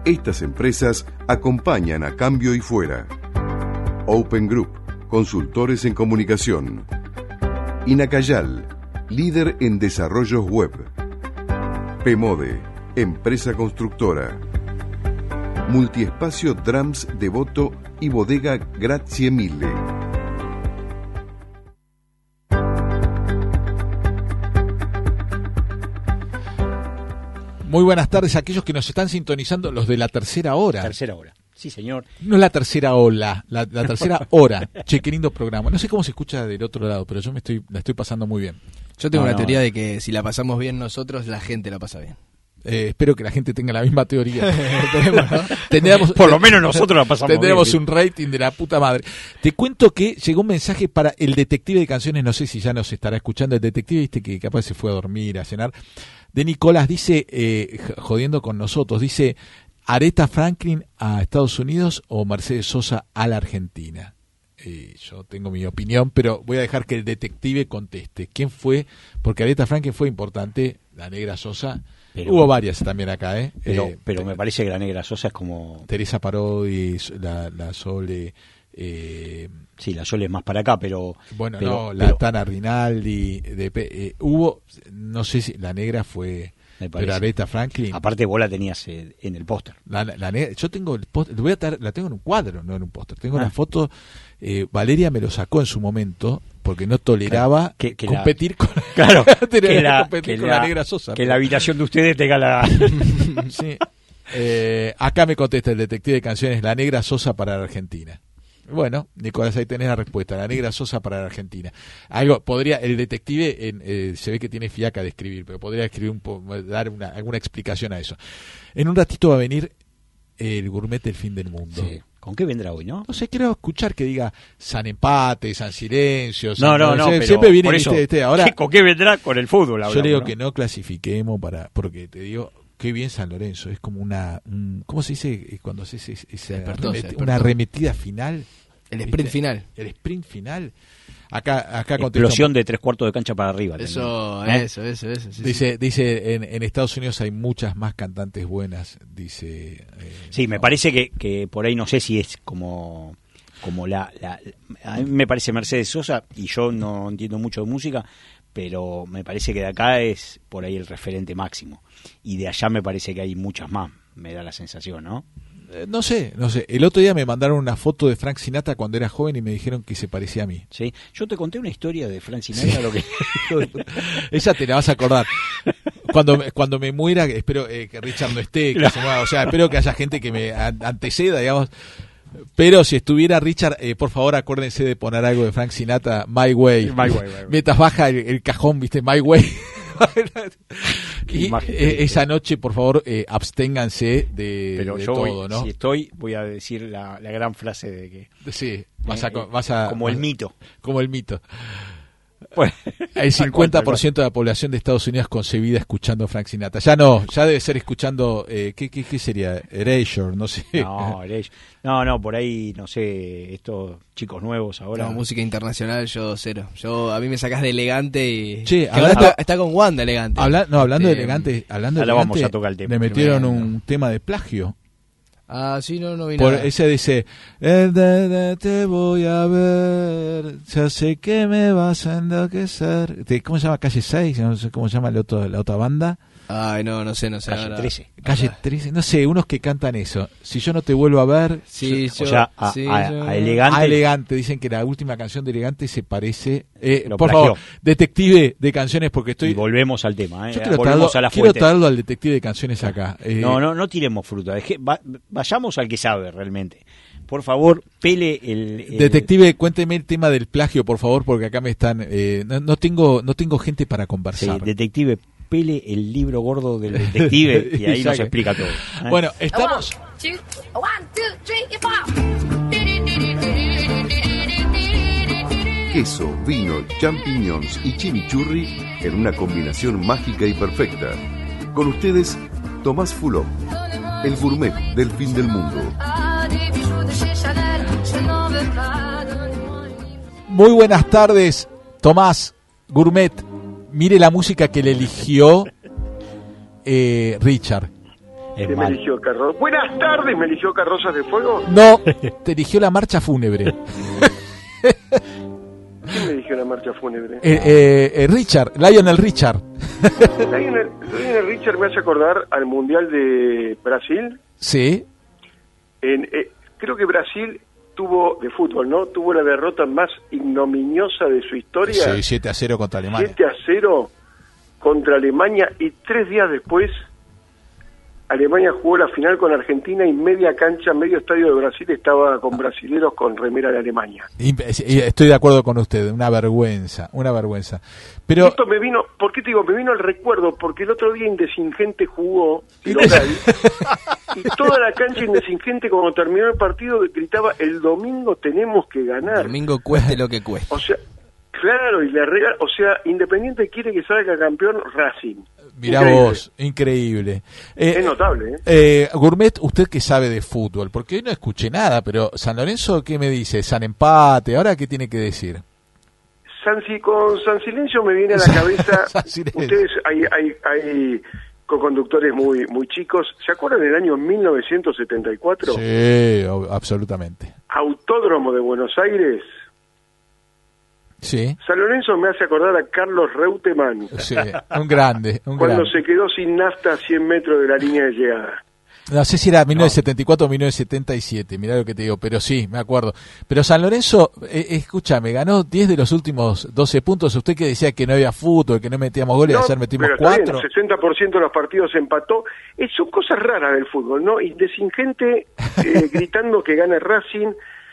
Estas empresas acompañan a Cambio y Fuera. Open Group, consultores en comunicación. Inacayal, líder en desarrollos web. Pemode, empresa constructora. Multiespacio Drums Devoto y bodega Grazie Mille. Muy buenas tardes a aquellos que nos están sintonizando, los de la tercera hora. Tercera hora, sí señor. No es la tercera ola, la tercera hora. Che, qué lindo programa. No sé cómo se escucha del otro lado, pero yo la estoy pasando muy bien. Yo tengo una teoría de que si la pasamos bien nosotros, la gente la pasa bien. Espero que la gente tenga la misma teoría. Por lo menos nosotros la pasamos bien. Tendremos un rating de la puta madre. Te cuento que llegó un mensaje para el detective de canciones, no sé si ya nos estará escuchando. El detective, viste, que capaz se fue a dormir, a cenar. De Nicolás, dice, jodiendo con nosotros, dice, ¿Aretha Franklin a Estados Unidos o Mercedes Sosa a la Argentina? Yo tengo mi opinión, pero voy a dejar que el detective conteste. ¿Quién fue? Porque Aretha Franklin fue importante, la Negra Sosa. Pero, hubo varias también acá, pero me parece que la Negra Sosa es como... Teresa Parodi, la Sole... sí, la Sole es más para acá, pero... Bueno, la Tana Rinaldi... hubo, no sé si la Negra fue... Pero Aretha Franklin... Aparte vos la tenías en el póster. La Negra, yo tengo el póster, la tengo en un cuadro, no en un póster. Tengo una foto, Valeria me lo sacó en su momento... porque no toleraba competir con la Negra Sosa. Que la habitación de ustedes tenga la... Sí. Acá me contesta el detective de canciones, la Negra Sosa para la Argentina. Bueno, Nicolás, ahí tenés la respuesta, la Negra Sosa para la Argentina. Algo podría, el detective se ve que tiene fiaca de escribir, pero podría escribir dar alguna explicación a eso. En un ratito va a venir el gourmet del fin del mundo. Sí. ¿Con qué vendrá hoy, no? No sé, quiero escuchar que diga San Empate, San Silencio. No, pero siempre viene por eso, ahora. ¿Con qué vendrá? Con el fútbol. Yo le digo, ¿no? Que no clasifiquemos porque te digo, qué bien San Lorenzo. Es como ¿cómo se dice cuando haces una arremetida final? El sprint final. El sprint final. Acá explosión de 3/4 de cancha para arriba. Eso. Sí. Dice en Estados Unidos hay muchas más cantantes buenas, dice. Sí, me parece que por ahí no sé si es como a mí me parece Mercedes Sosa, y yo no entiendo mucho de música, pero me parece que de acá es por ahí el referente máximo, y de allá me parece que hay muchas más, me da la sensación, ¿no? No sé. El otro día me mandaron una foto de Frank Sinatra cuando era joven y me dijeron que se parecía a mí. Sí, yo te conté una historia de Frank Sinatra, sí. Lo que... Esa te la vas a acordar. Cuando me muera, espero que Richard no esté, que se mueva, o sea, espero que haya gente que me anteceda, digamos. Pero si estuviera Richard, por favor acuérdense de poner algo de Frank Sinatra, My Way. Mientras baja el cajón, ¿viste? My Way. Y esa noche, por favor, absténganse de todo, ¿no? Si voy a decir la gran frase de que... Sí, vas a como el mito. Como el mito. Bueno, el 50% de la población de Estados Unidos concebida escuchando a Frank Sinatra. Ya debe ser escuchando, ¿qué sería? Erasure, no sé. No, por ahí, no sé, estos chicos nuevos ahora. No, música internacional, yo cero. A mí me sacás de Elegante y... Che, está con Wanda Elegante. Hablando de Elegante, vamos a tocar el tema. Le metieron un tema de plagio. Ah, sí, no vi nada. Ese dice, te voy a ver, ya sé que me vas a enloquecer. ¿Cómo se llama? Calle 6, no sé cómo se llama la otra banda. Ay, no sé. Calle 13. Calle 13, no sé, unos que cantan eso. Si yo no te vuelvo a ver... Sí, a Elegante. A Elegante, dicen que la última canción de Elegante se parece... por favor, detective de canciones, porque estoy... Y volvemos al tema, Yo quiero traerlo al detective de canciones acá. No tiremos fruta, vayamos al que sabe realmente. Por favor, pele el... Detective, cuénteme el tema del plagio, por favor, porque acá me están... no tengo gente para conversar. Sí, detective, pele el libro gordo del detective y ahí nos explica todo. Bueno, estamos... Queso, vino, champiñones y chimichurri en una combinación mágica y perfecta. Con ustedes, Tomás Fulop, el gourmet del fin del mundo. Muy buenas tardes, Tomás, gourmet. Mire la música que le eligió Richard. Es ¿Qué me mal. eligió Carrozas? Buenas tardes, ¿me eligió Carrozas de Fuego? No, te eligió la marcha fúnebre. ¿Quién me eligió la marcha fúnebre? Lionel Richard. Lionel Richard me hace acordar al Mundial de Brasil. Sí. Creo que Brasil tuvo, de fútbol, ¿no? Tuvo la derrota más ignominiosa de su historia. Sí, 7-0 contra Alemania. 7-0 contra Alemania, y 3 días después Alemania jugó la final con Argentina, y media cancha, medio estadio de Brasil estaba con brasileros con remera de Alemania. Estoy de acuerdo con usted, una vergüenza. Pero Esto me vino, ¿por qué te digo? Me vino el recuerdo, porque el otro día Indesingente jugó local, y toda la cancha Indesingente, cuando terminó el partido, gritaba: el domingo tenemos que ganar. Domingo cueste lo que cueste. O sea, claro, y la regla, o sea, Independiente quiere que salga campeón Racing. mirá Increíble. vos, increíble. Es notable, ¿eh? Gourmet, usted que sabe de fútbol, porque hoy no escuché nada, pero San Lorenzo, ¿qué me dice? San empate, ¿ahora qué tiene que decir? Con San Silencio me viene a la cabeza, San Silencio. ustedes hay co-conductores muy chicos, ¿se acuerdan del año 1974? Sí, absolutamente. Autódromo de Buenos Aires. Sí, San Lorenzo me hace acordar a Carlos Reutemann, sí, un grande. cuando se quedó sin nafta a 100 metros de la línea de llegada. No sé si era 1974 o 1977, mirá lo que te digo, pero sí, me acuerdo. Pero San Lorenzo, escúchame, ganó 10 de los últimos 12 puntos. Usted que decía que no había fútbol, que no metíamos goles, ayer metimos pero está 4. bien, 60% de los partidos empató. Son cosas raras del fútbol, ¿no? Indesingente gritando que gane Racing.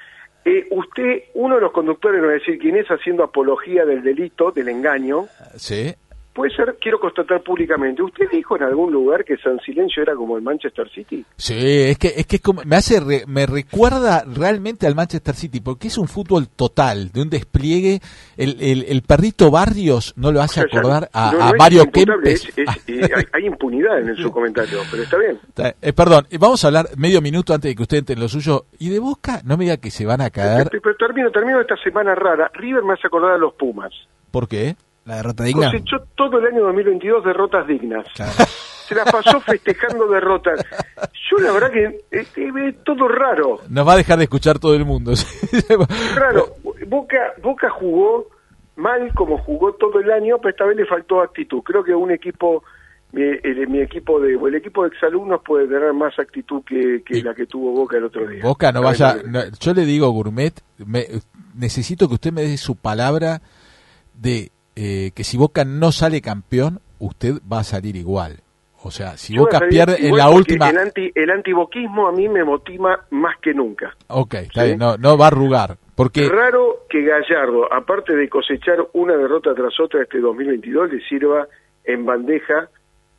Uno de los conductores, no voy a decir quién es, haciendo apología del delito, del engaño. Sí. Puede ser, quiero constatar públicamente, ¿usted dijo en algún lugar que San Silencio era como el Manchester City? Sí, es que es como, me recuerda realmente al Manchester City, porque es un fútbol total, de un despliegue. El perrito Barrios no lo hace acordar a es Mario imputable, Kempes. hay impunidad en su comentario, pero está bien. Perdón, vamos a hablar medio minuto antes de que usted entre en lo suyo. Y de Boca, no me diga que se van a caer. Pero termino esta semana rara. River me hace acordar a los Pumas. ¿Por qué? La derrota digna. Cosechó todo el año 2022 derrotas dignas. Claro. Se la pasó festejando derrotas. Yo la verdad que es todo raro. Nos va a dejar de escuchar todo el mundo. Claro, Boca jugó mal como jugó todo el año, pero esta vez le faltó actitud. Creo que un equipo, el equipo de exalumnos puede tener más actitud que la que tuvo Boca el otro día. Boca no vaya. Yo le digo, Gourmet, necesito que usted me dé su palabra de que si Boca no sale campeón, usted va a salir igual. O sea, si Boca pierde en la última... El antiboquismo a mí me motiva más que nunca. Ok, está bien, no va a arrugar. Porque... Raro que Gallardo, aparte de cosechar una derrota tras otra este 2022, le sirva en bandeja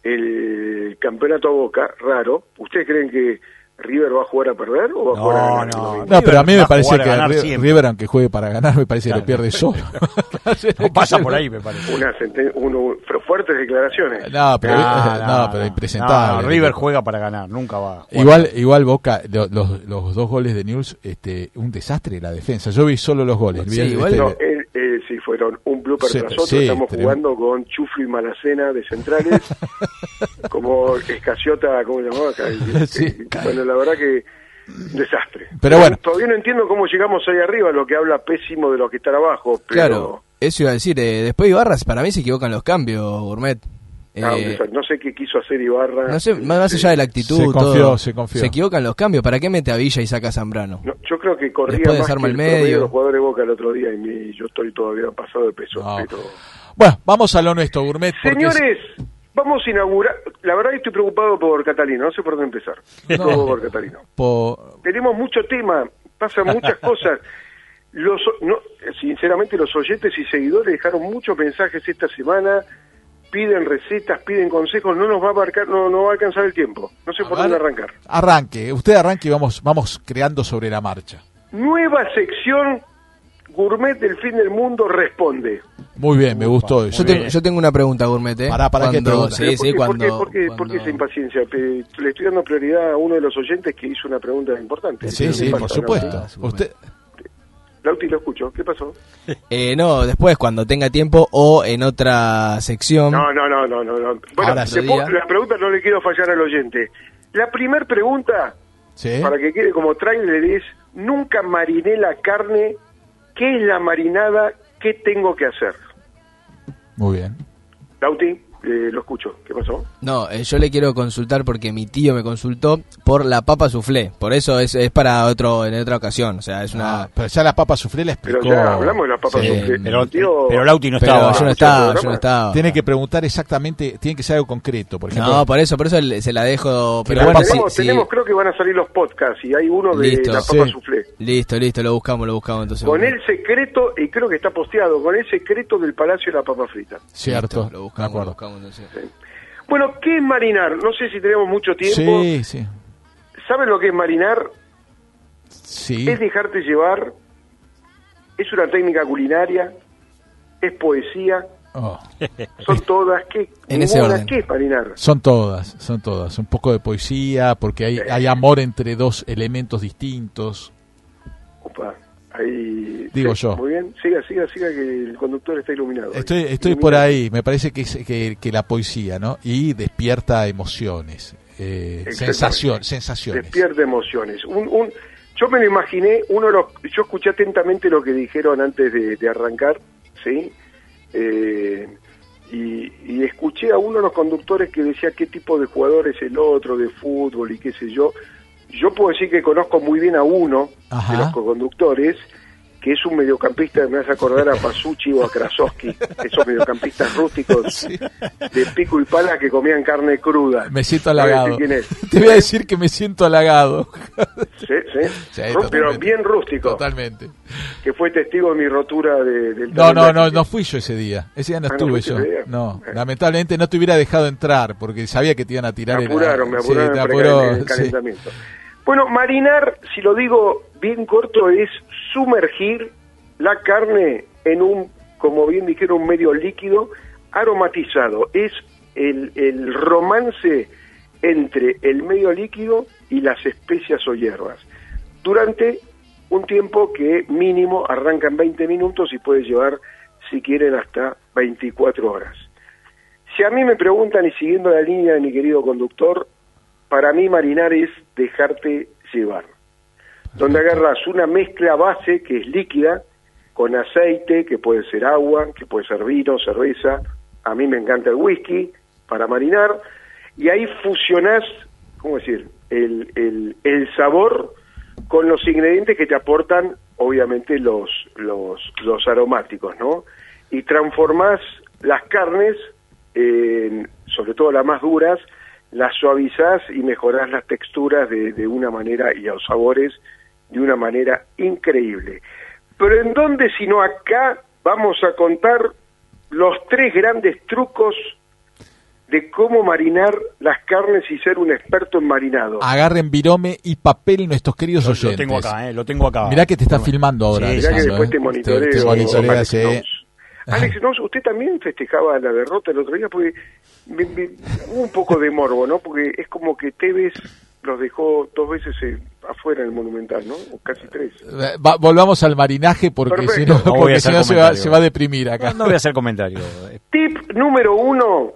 el campeonato a Boca. Raro. ¿Ustedes creen que River va a jugar a perder o va a jugar a ganar? No, pero a mí me parece que siempre. River, aunque juegue para ganar, me parece que lo pierde solo. No pasa por ahí, me parece. Fuertes declaraciones. No, pero impresentable. No, River juega para ganar, nunca va. Igual Boca, los 2 goles de Newell's, un desastre la defensa. Yo vi solo los goles. Sí, igual sí, fueron un blooper tras otro. Sí, estamos jugando con Chufli y Malacena de centrales, como Escaciota, ¿cómo se llamaba? Bueno, la verdad que desastre. Pero bueno. Todavía no entiendo cómo llegamos ahí arriba, lo que habla pésimo de los que están abajo. Pero... Claro, eso iba a decir. Después Ibarra, para mí se equivocan los cambios, Gourmet. No sé qué quiso hacer Ibarra. No sé, más allá de la actitud, se confió. Se equivocan los cambios. ¿Para qué mete a Villa y saca a Zambrano? No, yo creo que corría Después más desarma que el el promedio medio. de los jugadores de Boca el otro día, y yo estoy todavía pasado de peso. No. Pero... Bueno, vamos a lo nuestro, Gourmet. Señores, vamos a inaugurar... La verdad que estoy preocupado por Catalino, no sé por dónde empezar. Por Catalino. Tenemos mucho tema, pasan muchas cosas. Sinceramente, los oyentes y seguidores dejaron muchos mensajes esta semana, piden recetas, piden consejos, no nos va a abarcar, no va a alcanzar el tiempo. No sé por dónde arrancar. Usted arranque y vamos creando sobre la marcha. Nueva sección, Gourmet del Fin del Mundo responde. Muy bien, me gustó eso. Yo tengo una pregunta, Gourmet. ¿Para qué pregunta? ¿Por qué esa impaciencia? Le estoy dando prioridad a uno de los oyentes que hizo una pregunta importante. Sí, por supuesto. Usted... Lauti, lo escucho. ¿Qué pasó? No, después, cuando tenga tiempo o en otra sección. No. Bueno, la pregunta no le quiero fallar al oyente. La primera pregunta, Sí. para que quede como trailer, es: nunca mariné la carne. ¿Qué es la marinada? ¿Qué tengo que hacer? Muy bien. Lauti, lo escucho. ¿Qué pasó? No, yo le quiero consultar porque mi tío me consultó por la papa soufflé. Por eso es para en otra ocasión. O sea, es una... Pero ya la papa soufflé la explicó. Pero ya hablamos de la papa Sí, soufflé. Pero Lauti no Pero estaba. yo no estaba. Tiene que preguntar exactamente, tiene que ser algo concreto, por ejemplo. No, por eso se la dejo. Pero bueno, bueno, tenemos, creo que van a salir los podcasts y hay uno de Listo, la papa sí. soufflé. Listo, lo buscamos entonces. Con el secreto, y creo que está posteado, con el secreto del Palacio de la Papa Frita. Cierto, Listo, de lo acuerdo. buscamos entonces. Bueno, ¿qué es marinar? No sé si tenemos mucho tiempo. Sí, sí. ¿Saben lo que es marinar? Sí. Es dejarte llevar, es una técnica culinaria, es poesía, Oh. son todas. ¿Qué, En ese ninguna, orden. ¿qué es marinar? Son todas. Un poco de poesía, porque hay amor entre dos elementos distintos. Opa, ahí... Digo sí, yo. Muy bien, siga, que el conductor está iluminado. Estoy por ahí, me parece que la poesía, ¿no? Y despierta emociones, sensaciones. Despierta emociones. Yo me lo imaginé, yo escuché atentamente lo que dijeron antes de arrancar, ¿sí? Y escuché a uno de los conductores que decía qué tipo de jugador es el otro, de fútbol y qué sé yo. Yo puedo decir que conozco muy bien a uno Ajá. de los conductores, que es un mediocampista que me hace acordar a Pasucci o a Krasowski, esos mediocampistas rústicos Sí. de pico y pala que comían carne cruda. Me siento ¿Sabes halagado. quién es? Te voy a decir que me siento halagado. Sí. Sí, Pero totalmente. bien rústico. Totalmente. Que fue testigo de mi rotura del No fui yo ese día. Ese día no Ah, ¿no estuve fuiste yo. ese día? No, lamentablemente no te hubiera dejado entrar porque sabía que te iban a tirar. Me apuraron Sí, te en apuró, el sí. calentamiento. Bueno, marinar, si lo digo bien corto, es sumergir la carne en un, como bien dijeron, un medio líquido aromatizado. Es el romance entre el medio líquido y las especias o hierbas. Durante un tiempo que mínimo arranca en 20 minutos y puede llevar, si quieren, hasta 24 horas. Si a mí me preguntan, y siguiendo la línea de mi querido conductor, para mí marinar es dejarte llevar. Donde agarras una mezcla base que es líquida, con aceite, que puede ser agua, que puede ser vino, cerveza, a mí me encanta el whisky, para marinar, y ahí fusionás, ¿cómo decir?, el sabor con los ingredientes que te aportan, obviamente, los aromáticos, ¿no? Y transformás las carnes, sobre todo las más duras, las suavizás y mejorás las texturas de una manera, y los sabores de una manera increíble. Pero ¿en dónde sino acá vamos a contar los 3 grandes trucos de cómo marinar las carnes y ser un experto en marinado? Agarren virome y papel nuestros queridos oyentes. Lo tengo acá. Mirá que te está filmando ahora. Sí, Mirá que Alessandro, después te monitoreo. Te monitorea, Alex sí. Knox. Alex Knox, usted también festejaba la derrota el otro día, porque hubo un poco de morbo, ¿no? Porque es como que Tevez los dejó 2 veces afuera en el Monumental, ¿no? O casi 3. Volvamos al marinaje porque Perfecto. si no, No voy a porque hacer si no se comentario. va a deprimir acá. No voy a hacer comentario. Tip número 1,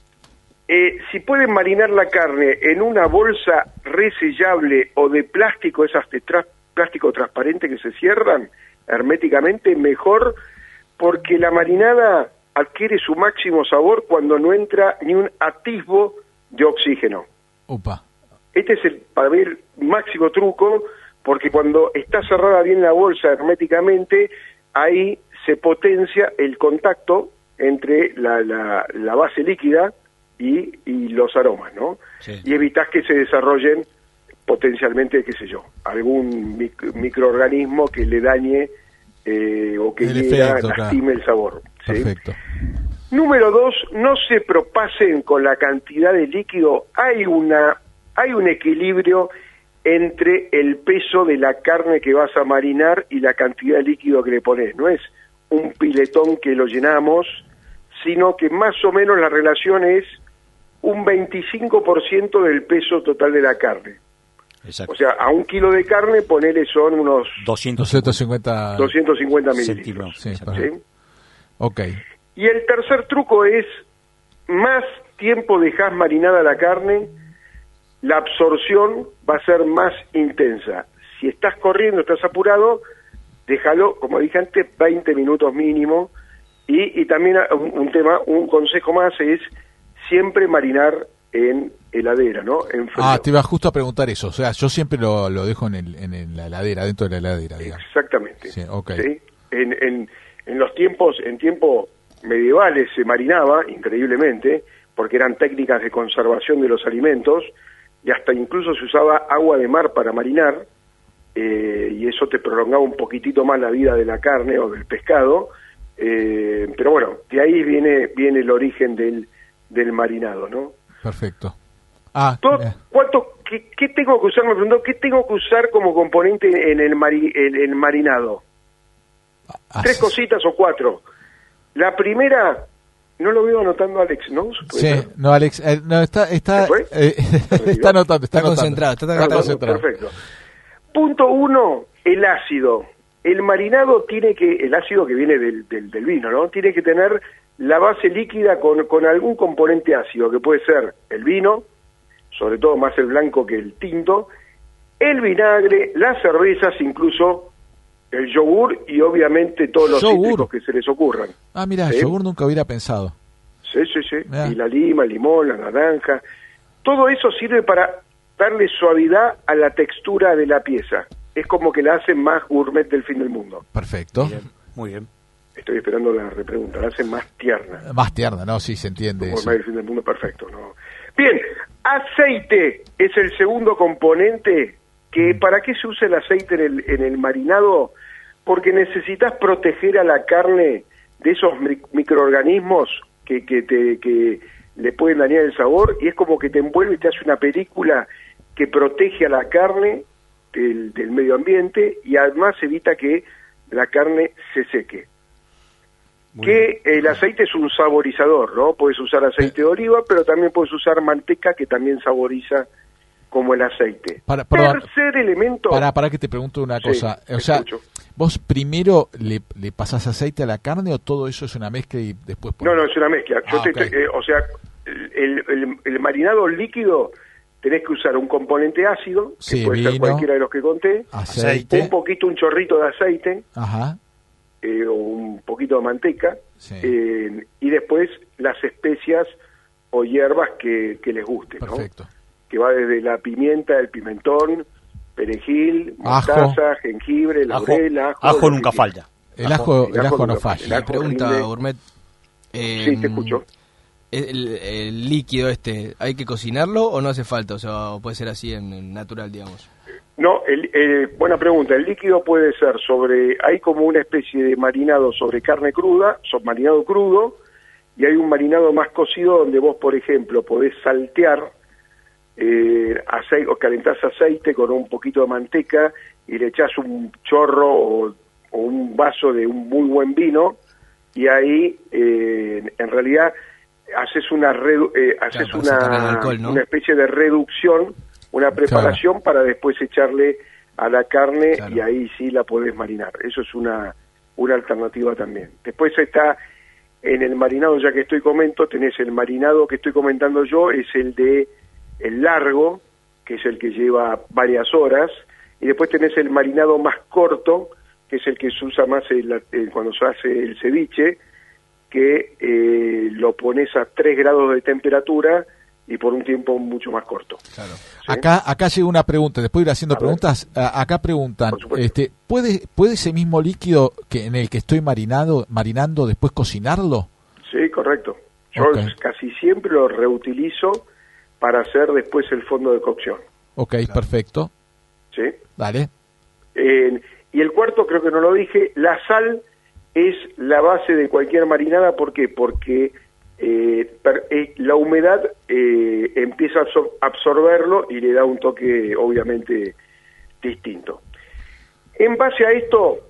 si pueden marinar la carne en una bolsa resellable o de plástico, esas de plástico transparente que se cierran herméticamente, mejor, porque la marinada adquiere su máximo sabor cuando no entra ni un atisbo de oxígeno. Upa. Este es para mí el máximo truco, porque cuando está cerrada bien la bolsa herméticamente, ahí se potencia el contacto entre la base líquida y los aromas, ¿no? Sí. Y evitas que se desarrollen potencialmente, qué sé yo, algún microorganismo que le dañe o que El hiera, efecto, lastime el sabor. ¿sí? Perfecto. Número 2, no se propasen con la cantidad de líquido. Hay un equilibrio entre el peso de la carne que vas a marinar y la cantidad de líquido que le pones. No es un piletón que lo llenamos, sino que más o menos la relación es un 25% del peso total de la carne. Exacto. O sea, a 1 kilo de carne, ponele, son unos 250 250 mililitros. centímetros. Sí, Exacto. para- ¿sí? Ok. Y el tercer truco es, más tiempo dejás marinada la carne, la absorción va a ser más intensa. Si estás corriendo, estás apurado, déjalo, como dije antes, 20 minutos mínimo. Y también un consejo más es siempre marinar en heladera, ¿no? En frío. Te iba justo a preguntar eso. O sea, yo siempre lo dejo en la heladera, dentro de la heladera, digamos. Exactamente. Sí, okay. ¿Sí? En tiempos medievales se marinaba increíblemente, porque eran técnicas de conservación de los alimentos, y hasta incluso se usaba agua de mar para marinar, y eso te prolongaba un poquitito más la vida de la carne o del pescado, pero bueno, de ahí viene el origen del marinado, ¿no? Perfecto. ¿Qué tengo que usar? Me preguntó, ¿qué tengo que usar como componente en el marinado? 3 cositas o 4. La primera, no lo veo anotando Alex, ¿no? Sí, no, Alex, no, está anotando, está concentrado. Perfecto. Punto 1, el ácido. El marinado el ácido que viene del vino, ¿no? Tiene que tener la base líquida con algún componente ácido, que puede ser el vino, sobre todo más el blanco que el tinto, el vinagre, las cervezas, incluso el yogur y obviamente todos los cítricos que se les ocurran. Mira, ¿sí? Yogur nunca hubiera pensado. Sí. Y la lima, el limón, la naranja. Todo eso sirve para darle suavidad a la textura de la pieza. Es como que la hacen más gourmet del fin del mundo. Perfecto. Muy bien. Estoy esperando la repregunta. La hacen más tierna. Más tierna, ¿no? Sí, se entiende eso. Gourmet del fin del mundo, perfecto, ¿no? Bien, aceite es el segundo componente. ¿Para qué se usa el aceite en el marinado? Porque necesitas proteger a la carne de esos microorganismos que le pueden dañar el sabor, y es como que te envuelve y te hace una película que protege a la carne del medio ambiente, y además evita que la carne se seque. El aceite es un saborizador, ¿no? Puedes usar aceite de oliva, pero también puedes usar manteca, que también saboriza como el aceite. Tercer elemento... Para que te pregunto una cosa. O sea, escucho. ¿vos primero le pasás aceite a la carne o todo eso es una mezcla y después... No, es una mezcla. O sea, el marinado líquido tenés que usar un componente ácido, que puede ser cualquiera de los que conté, aceite, un chorrito de aceite, ajá, o un poquito de manteca, sí, y después las especias o hierbas que les gusten, perfecto, ¿no? Que va desde la pimienta, el pimentón, perejil, mostaza, jengibre, laurel, ajo. Ajo nunca falta. El ajo no falla. La pregunta, Gourmet. Sí, te escucho. El líquido ¿hay que cocinarlo o no hace falta? O sea, ¿o puede ser así en natural, digamos? No, buena pregunta. El líquido puede ser hay como una especie de marinado sobre carne cruda, marinado crudo, y hay un marinado más cocido donde vos, por ejemplo, podés saltear aceite, o calentás aceite con un poquito de manteca y le echás un chorro o un vaso de un muy buen vino, y ahí en realidad haces una alcohol, ¿no? una especie de reducción, una preparación para después echarle a la carne, y ahí sí la podés marinar. Eso es una alternativa también. Después está en el marinado, ya que tenés el marinado que estoy comentando yo, es el largo, que es el que lleva varias horas, y después tenés el marinado más corto, que es el que se usa más cuando se hace el ceviche, que lo pones a 3 grados de temperatura y por un tiempo mucho más corto. Claro. ¿Sí? Acá llega una pregunta, después de ir haciendo preguntas, acá preguntan, ¿puede ese mismo líquido en el que estoy marinando después cocinarlo? Sí, correcto. Yo casi siempre lo reutilizo para hacer después el fondo de cocción. Perfecto. ¿Sí? Dale. Y el cuarto, creo que no lo dije, la sal es la base de cualquier marinada. ¿Por qué? Porque la humedad empieza a absorberlo y le da un toque obviamente distinto. En base a esto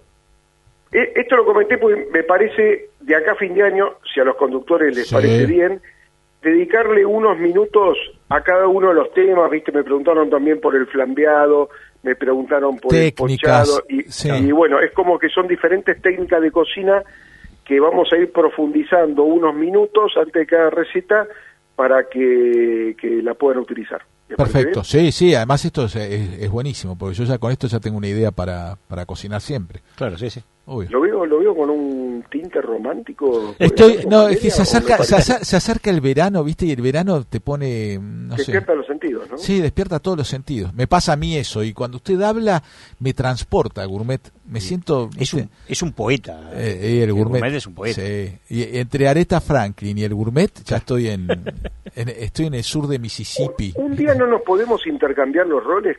lo comenté porque me parece, de acá a fin de año, si a los conductores les parece bien, dedicarle unos minutos a cada uno de los temas. Viste, me preguntaron también por el flambeado, me preguntaron por técnicas, el pochado, y bueno, es como que son diferentes técnicas de cocina que vamos a ir profundizando unos minutos antes de cada receta para que la puedan utilizar. ¿Me parece Perfecto, sí, sí, además esto es buenísimo, porque yo ya con esto ya tengo una idea para cocinar siempre. Claro, sí, sí. Obvio. Lo veo con un tinte romántico. No, es que se acerca el verano, ¿viste? Y el verano te pone, no sé. Despierta los sentidos, ¿no? Sí, despierta todos los sentidos. Me pasa a mí eso, y cuando usted habla, me transporta, Gourmet. Me siento... Es un poeta. El Gourmet es un poeta. Sí. Y entre Aretha Franklin y el Gourmet, ya estoy estoy en el sur de Mississippi. Un día no nos podemos intercambiar los roles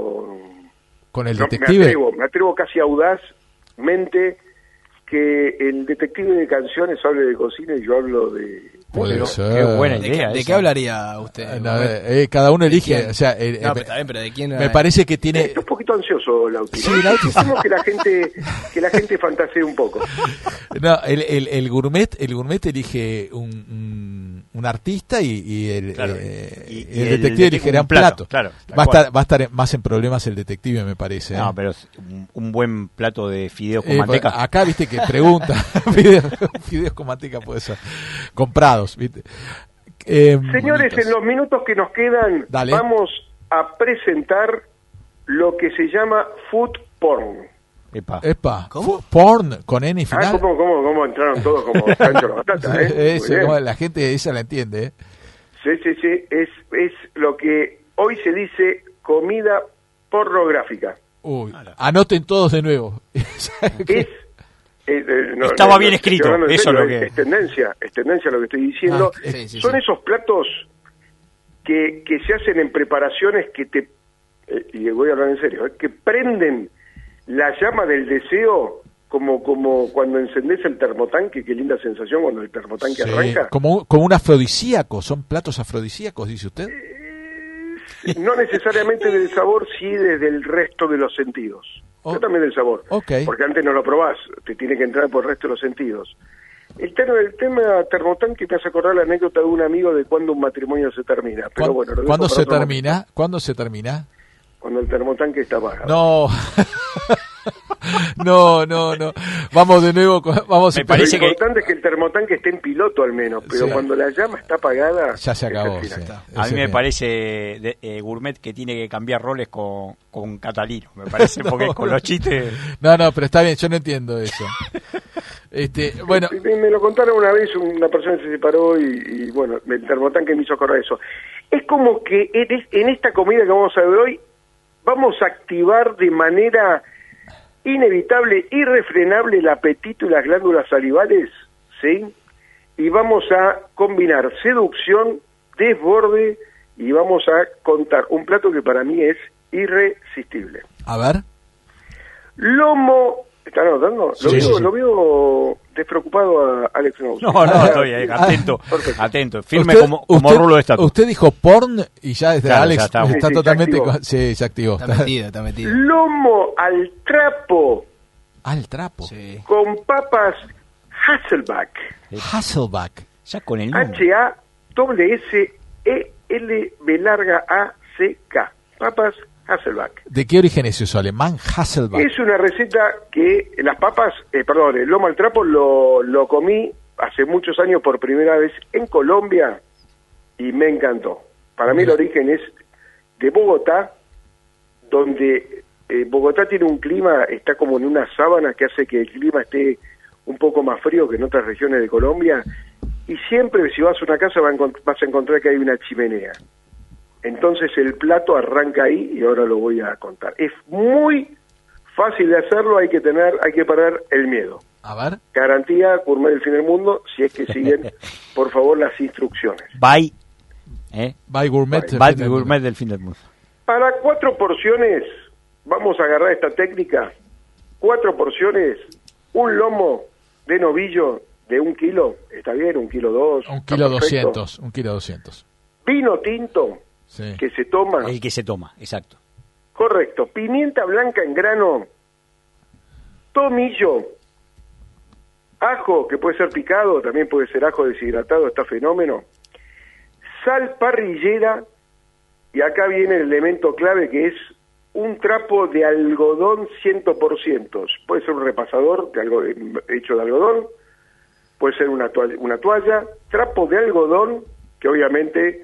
¿Con el No, detective? me atrevo casi audazmente que el detective de canciones hable de cocina y yo hablo de... Puede Pero, ser. qué buena idea. ¿De esa. qué hablaría usted? No, cada uno elige, quién? o sea, No, pero está bien, pero ¿de quién? me parece que tiene... Estoy un poquito ansioso, Lauti. Sí, Lauti. Hacemos que la gente fantasee un poco. No, el gourmet elige un artista y el, Claro, y y el el detective elegirá un plato. claro, tal va cual. a estar más en problemas el detective, me parece. No, pero es un buen plato de fideos con manteca. Acá, viste, que pregunta, fideos con manteca puede ser, comprados, viste. Señores, bonitos. en los minutos que nos quedan, Dale. vamos a presentar lo que se llama food porn. Epa, ¿Cómo? porn con N y final. ¿Cómo entraron todos como Sancho la Batata, ¿eh? Eso, Muy bien. como la gente esa la entiende, ¿eh? Sí, es lo que hoy se dice comida pornográfica. Uy, anoten todos de nuevo. Es Estaba bien escrito, estoy hablando en eso serio, es lo que- es tendencia lo que estoy diciendo. Sí, Son sí. esos platos que se hacen en preparaciones que te, y voy a hablar en serio, que prenden la llama del deseo como cuando encendés el termotanque, qué linda sensación cuando el termotanque Sí, arranca. como un afrodisíaco, son platos afrodisíacos, dice usted. No necesariamente del sabor, sí desde el resto de los sentidos. Oh. Yo también del sabor, Ok. porque antes no lo probás, te tiene que entrar por el resto de los sentidos. El tema termotanque me hace acordar la anécdota de un amigo de cuando un matrimonio se termina. Pero bueno, lo dejo ¿Cuándo para se otro termina? momento. ¿Cuándo se termina? Cuando el termotanque está apagado. No. no. Vamos de nuevo. Vamos. Me parece Lo que- importante es que el termotanque esté en piloto al menos, pero Sí. cuando la llama está apagada... Ya se es el acabó. final. Sí. A mí Ese me bien. parece Gourmet que tiene que cambiar roles con Catalino, me parece, porque No, con no. los chistes... No, pero está bien, yo no entiendo eso. Bueno, Me lo contaron una vez, una persona se separó y bueno, el termotanque me hizo acordar eso. Es como que en esta comida que vamos a ver hoy, vamos a activar de manera inevitable, irrefrenable el apetito y las glándulas salivales, ¿sí? Y vamos a combinar seducción, desborde, y vamos a contar un plato que para mí es irresistible. a ver. Lomo, ¿están anotando? Sí, sí. Lo veo despreocupado a Alex Knows. No, estoy ahí, atento, Perfecto. atento, firme Usted- como usted- rulo de estatua. Usted dijo porn y ya desde Claro, Alex ya está. está Sí, totalmente... se activó. Sí, se activó. Está metido. Lomo al trapo Al trapo. Sí. con papas Hasselback. Hasselback. Ya con el nombre. Hasselback. Papas Hasselback. ¿De qué origen es eso? Alemán, Hasselback. Es una receta que las papas, el lomo al trapo lo comí hace muchos años por primera vez en Colombia y me encantó. Para mí el origen es de Bogotá, donde Bogotá tiene un clima, está como en una sábana que hace que el clima esté un poco más frío que en otras regiones de Colombia, y siempre si vas a una casa vas a encontrar que hay una chimenea. Entonces el plato arranca ahí y ahora lo voy a contar. Es muy fácil de hacerlo, hay que parar el miedo. A ver. Garantía Gourmet del Fin del Mundo, si es que siguen, por favor, las instrucciones. By Gourmet. Gourmet del fin del mundo. Para 4 porciones, vamos a agarrar esta técnica, 4 porciones, un lomo de novillo de 1 kilo, está bien, 1 kilo 2. 1 kilo 200. 1 kilo 200. Vino tinto, Sí. que se toma, El que se toma, exacto. correcto, pimienta blanca en grano, tomillo, ajo, que puede ser picado, también puede ser ajo deshidratado, está fenómeno, sal parrillera, y acá viene el elemento clave que es un trapo de algodón 100%. Puede ser un repasador hecho de algodón, puede ser una toalla, trapo de algodón que obviamente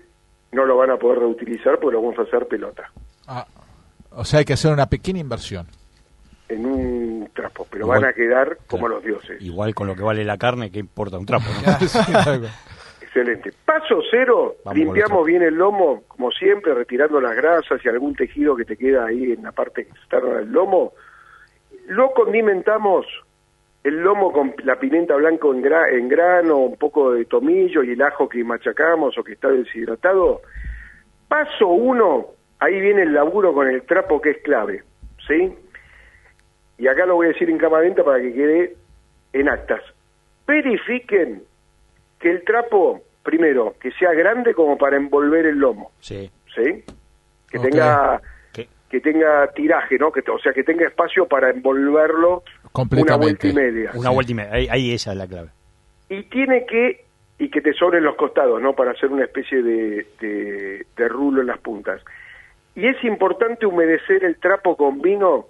no lo van a poder reutilizar porque lo vamos a hacer pelota. O sea, hay que hacer una pequeña inversión. En un trapo, pero Igual, van a quedar como claro, los dioses. Igual con lo que vale la carne, ¿qué importa un trapo? ¿No? Sí, algo. Excelente. Paso 0, Vamos limpiamos con los bien el lomo, como siempre, retirando las grasas y algún tejido que te queda ahí en la parte externa del lomo. Lo condimentamos el lomo con la pimienta blanca en grano, un poco de tomillo y el ajo que machacamos o que está deshidratado. Paso 1, ahí viene el laburo con el trapo que es clave, ¿sí? Y acá lo voy a decir en cámara lenta para que quede en actas. Verifiquen que el trapo, primero, que sea grande como para envolver el lomo, Sí. ¿sí? Que Ok. que tenga tiraje, ¿no? O sea, que tenga espacio para envolverlo una vuelta y media. Una vuelta y media, ahí esa es la clave. Y tiene que te sobren los costados, ¿no? Para hacer una especie de rulo en las puntas. Y es importante humedecer el trapo con vino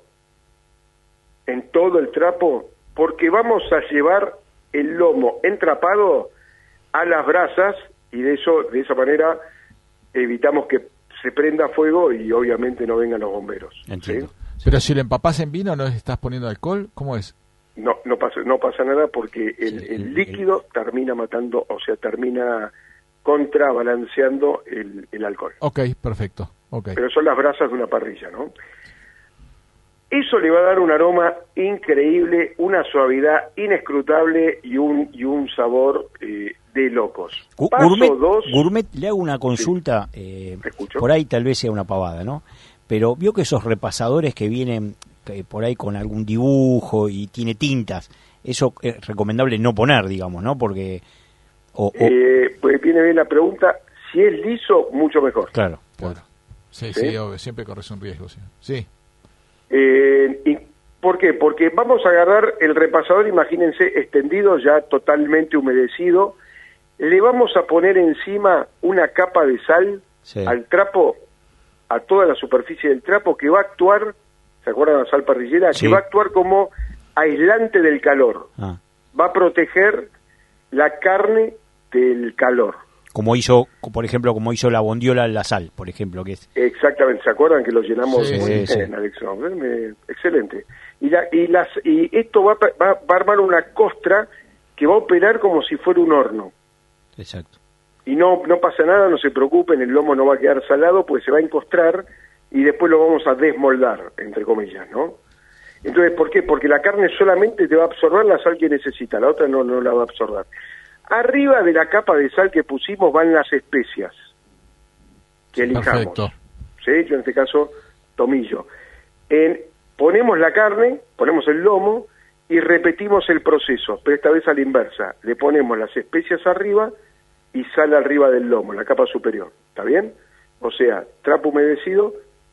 en todo el trapo, porque vamos a llevar el lomo entrapado a las brasas y de esa manera evitamos que se prenda fuego y obviamente no vengan los bomberos. Entiendo. ¿sí? Pero si lo empapás en vino, ¿no estás poniendo alcohol? ¿Cómo es? No pasa nada porque el líquido termina matando, o sea, termina contrabalanceando el alcohol. Ok, perfecto. Okay. Pero son las brasas de una parrilla, ¿no? Eso le va a dar un aroma increíble, una suavidad inescrutable y un sabor de locos. Paso 2. Gourmet, le hago una consulta, escucho. por ahí tal vez sea una pavada, ¿no? Pero vio que esos repasadores que vienen por ahí con algún dibujo y tiene tintas, eso es recomendable no poner, digamos, ¿no? Porque... Pues viene bien la pregunta, si es liso, mucho mejor. Claro. Sí, obvio, siempre corres un riesgo. Sí. ¿Y por qué? Porque vamos a agarrar el repasador, imagínense, extendido, ya totalmente humedecido, le vamos a poner encima una capa de sal al trapo, a toda la superficie del trapo, que va a actuar, ¿se acuerdan de la sal parrillera? Sí. Que va a actuar como aislante del calor. Va a proteger la carne del calor. Como hizo, por ejemplo, la bondiola en la sal, por ejemplo, que es... Exactamente, ¿se acuerdan que lo llenamos Sí. en Alex? Excelente. Y esto va a armar una costra que va a operar como si fuera un horno. Exacto. Y no pasa nada, no se preocupen, el lomo no va a quedar salado, pues se va a encostrar y después lo vamos a desmoldar, entre comillas, ¿no? Entonces, ¿por qué? Porque la carne solamente te va a absorber la sal que necesita, la otra no la va a absorber. Arriba de la capa de sal que pusimos van las especias que elijamos. Perfecto. ¿Sí? Yo en este caso, tomillo. Ponemos la carne, ponemos el lomo y repetimos el proceso, pero esta vez a la inversa. Le ponemos las especias arriba y sal arriba del lomo, la capa superior. ¿Está bien? O sea, trapo humedecido,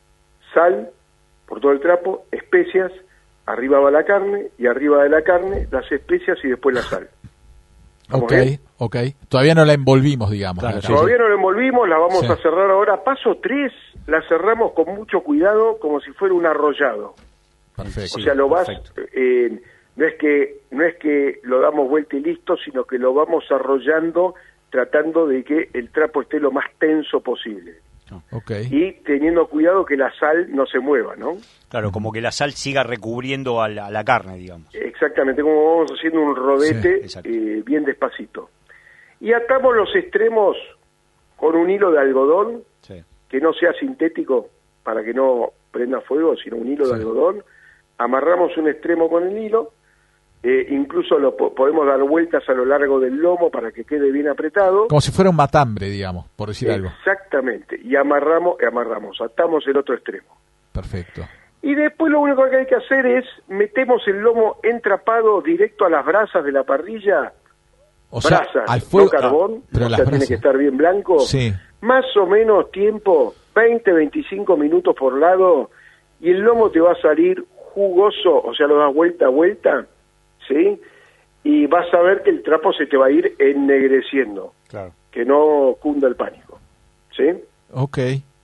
sal por todo el trapo, especias, arriba va la carne y arriba de la carne las especias y después la sal. Ok. Todavía no la envolvimos, digamos. Claro, ¿no? Todavía no la envolvimos, la vamos Sí. a cerrar ahora. Paso 3, la cerramos con mucho cuidado, como si fuera un arrollado. Perfecto. O sea, lo vas, perfecto. no es que lo damos vuelta y listo, sino que lo vamos arrollando, tratando de que el trapo esté lo más tenso posible. Ok. Y teniendo cuidado que la sal no se mueva, ¿no? Claro, como que la sal siga recubriendo a la carne, digamos. Exactamente, como vamos haciendo un rodete Sí, exacto. bien despacito. Y atamos los extremos con un hilo de algodón, Sí. que no sea sintético para que no prenda fuego, sino un hilo de algodón. Amarramos un extremo con el hilo, incluso podemos dar vueltas a lo largo del lomo para que quede bien apretado. Como si fuera un matambre, digamos, por decir algo. Exactamente, y atamos el otro extremo. Perfecto. Y después lo único que hay que hacer es, metemos el lomo entrapado directo a las brasas de la parrilla, O sea, brasas, al fuego, no carbón, pero o las sea, tiene brasas. que estar bien blanco. Sí. Más o menos tiempo, 20-25 minutos por lado, y el lomo te va a salir jugoso, o sea, lo das vuelta a vuelta, ¿sí? Y vas a ver que el trapo se te va a ir ennegreciendo, Claro. que no cunda el pánico, ¿sí? Ok.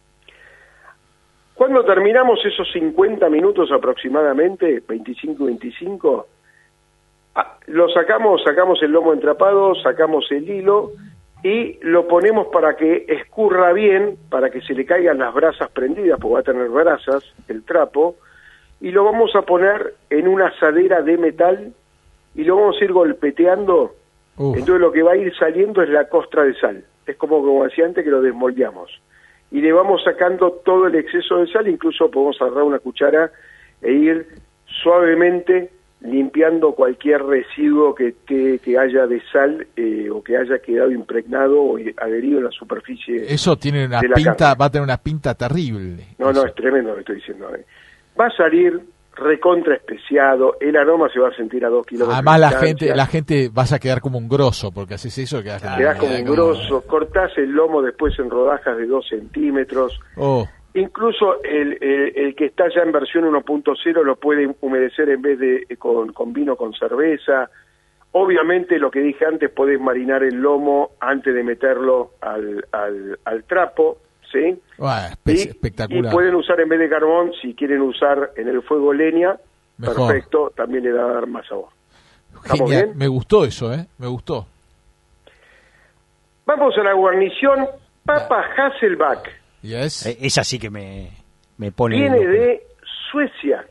Cuando terminamos esos 50 minutos aproximadamente, 25, lo sacamos el lomo entrapado, sacamos el hilo y lo ponemos para que escurra bien, para que se le caigan las brasas prendidas, porque va a tener brasas el trapo, y lo vamos a poner en una asadera de metal y lo vamos a ir golpeteando. Entonces lo que va a ir saliendo es la costra de sal. Es como decía antes, que lo desmoldeamos. Y le vamos sacando todo el exceso de sal, incluso podemos agarrar una cuchara e ir suavemente limpiando cualquier residuo que haya de sal o que haya quedado impregnado o adherido en la superficie. Eso tiene una pinta, va a tener una pinta terrible. No, es tremendo lo que estoy diciendo. Va a salir recontra especiado, el aroma se va a sentir a 2 kilómetros. Además la gente vas a quedar como un grosso, porque haces eso, quedás como un grosso, cortás el lomo después en rodajas de 2 centímetros. Incluso el que está ya en versión 1.0 lo puede humedecer en vez de con vino con cerveza. Obviamente, lo que dije antes, podés marinar el lomo antes de meterlo al trapo, ¿sí? Espectacular. Y pueden usar en vez de carbón, si quieren usar en el fuego leña, mejor. Perfecto, también le va a dar más sabor. Genial, bien? Me gustó eso, me gustó. Vamos a la guarnición, papa Hasselback. Yes. Esa sí que me pone... Viene de Suecia.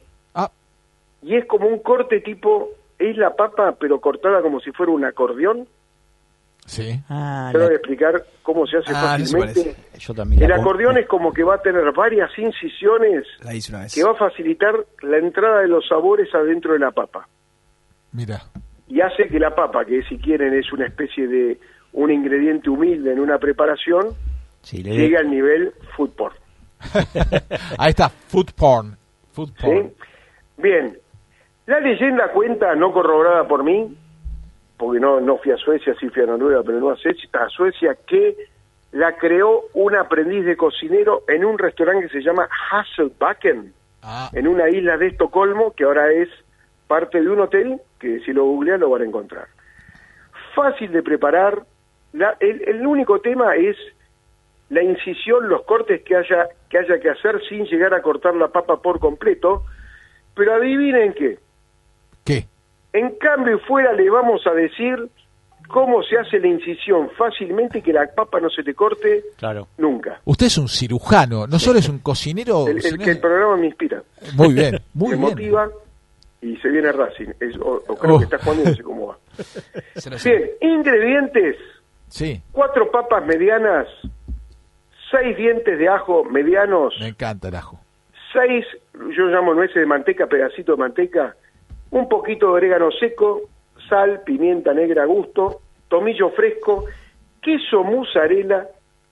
Y es como un corte tipo, es la papa pero cortada como si fuera un acordeón. Sí. Te voy a explicar cómo se hace fácilmente. Yo también el acordeón es como que va a tener varias incisiones que va a facilitar la entrada de los sabores adentro de la papa. Mira. Y hace que la papa, que si quieren es una especie de un ingrediente humilde en una preparación, llegue al nivel food porn. Ahí está, food porn. ¿Sí? Bien. La leyenda cuenta, no corroborada por mí, porque no fui a Suecia, sí fui a Noruega, pero no a Suecia, que la creó un aprendiz de cocinero en un restaurante que se llama Hasselbacken, en una isla de Estocolmo, que ahora es parte de un hotel, que si lo googlean lo van a encontrar. Fácil de preparar. El único tema es la incisión, los cortes que haya que hacer sin llegar a cortar la papa por completo. Pero adivinen qué. ¿Qué? En cambio fuera le vamos a decir cómo se hace la incisión fácilmente y que la papa no se te corte nunca. Usted es un cirujano, no solo es un cocinero. El programa me inspira. Muy bien, muy bien. Me motiva y se viene Racing. O creo que está jugando y no sé cómo va. Bien, ingredientes. Sí. 4 papas medianas, 6 dientes de ajo medianos. Me encanta el ajo. 6, yo llamo nueces de manteca, pedacito de manteca, un poquito de orégano seco, sal, pimienta negra a gusto, tomillo fresco, queso mozzarella,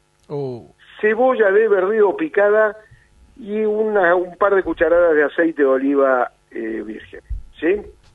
cebolla de verdeo picada y un par de cucharadas de aceite de oliva virgen, ¿sí?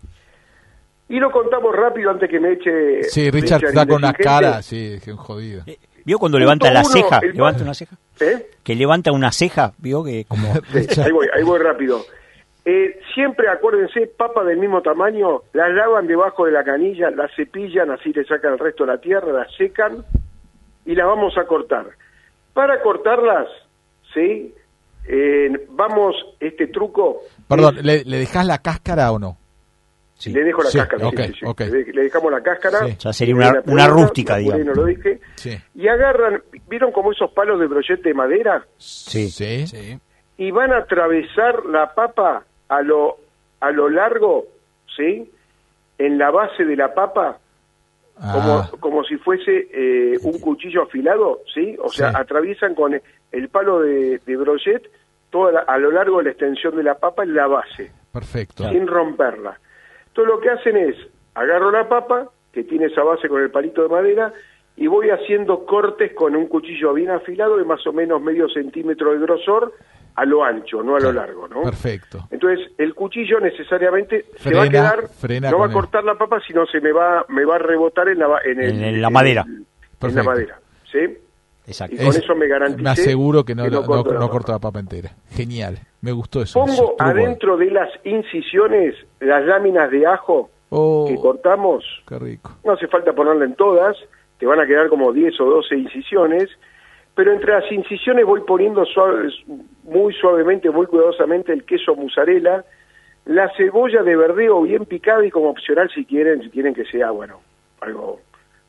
Y lo contamos rápido antes que me eche... Sí, Richard está con una cara, sí, que un jodido. ¿Vio cuando levanta la ceja? ¿Levanta una ceja? ¿Eh? Que levanta una ceja, ¿vio? Que como... ahí voy rápido. Siempre acuérdense, papa del mismo tamaño, las lavan debajo de la canilla, las cepillan, así le sacan el resto de la tierra, las secan y las vamos a cortar. Para cortarlas, ¿sí? Vamos, este truco... Perdón, ¿le dejás la cáscara o no? Sí. Le dejo la cáscara, okay. Le dejamos la cáscara. Sí. Ya sería una rústica, digamos. No lo dije. Sí. Y agarran, ¿vieron como esos palos de brochete de madera? Sí. Y van a atravesar la papa a lo largo, ¿sí? En la base de la papa, como si fuese un cuchillo afilado, ¿sí? O sea, atraviesan con el palo de brochet a lo largo de la extensión de la papa en la base. Perfecto. Sin romperla. Entonces lo que hacen es, agarro la papa, que tiene esa base con el palito de madera, y voy haciendo cortes con un cuchillo bien afilado de más o menos medio centímetro de grosor a lo ancho, no a lo largo, ¿no? Perfecto. Entonces el cuchillo necesariamente se va a quedar, no va a cortar la papa, sino se me va a rebotar en la madera. En la madera, ¿sí? Exacto. Y con eso me garanticé. Me aseguro que no corto la papa entera. Genial, me gustó eso. Pongo adentro de las incisiones las láminas de ajo que cortamos. Qué rico. No hace falta ponerla en todas, te van a quedar como 10 o 12 incisiones, pero entre las incisiones voy poniendo muy suavemente, muy cuidadosamente el queso mozzarella, la cebolla de verdeo bien picada y como opcional si quieren que sea, bueno, algo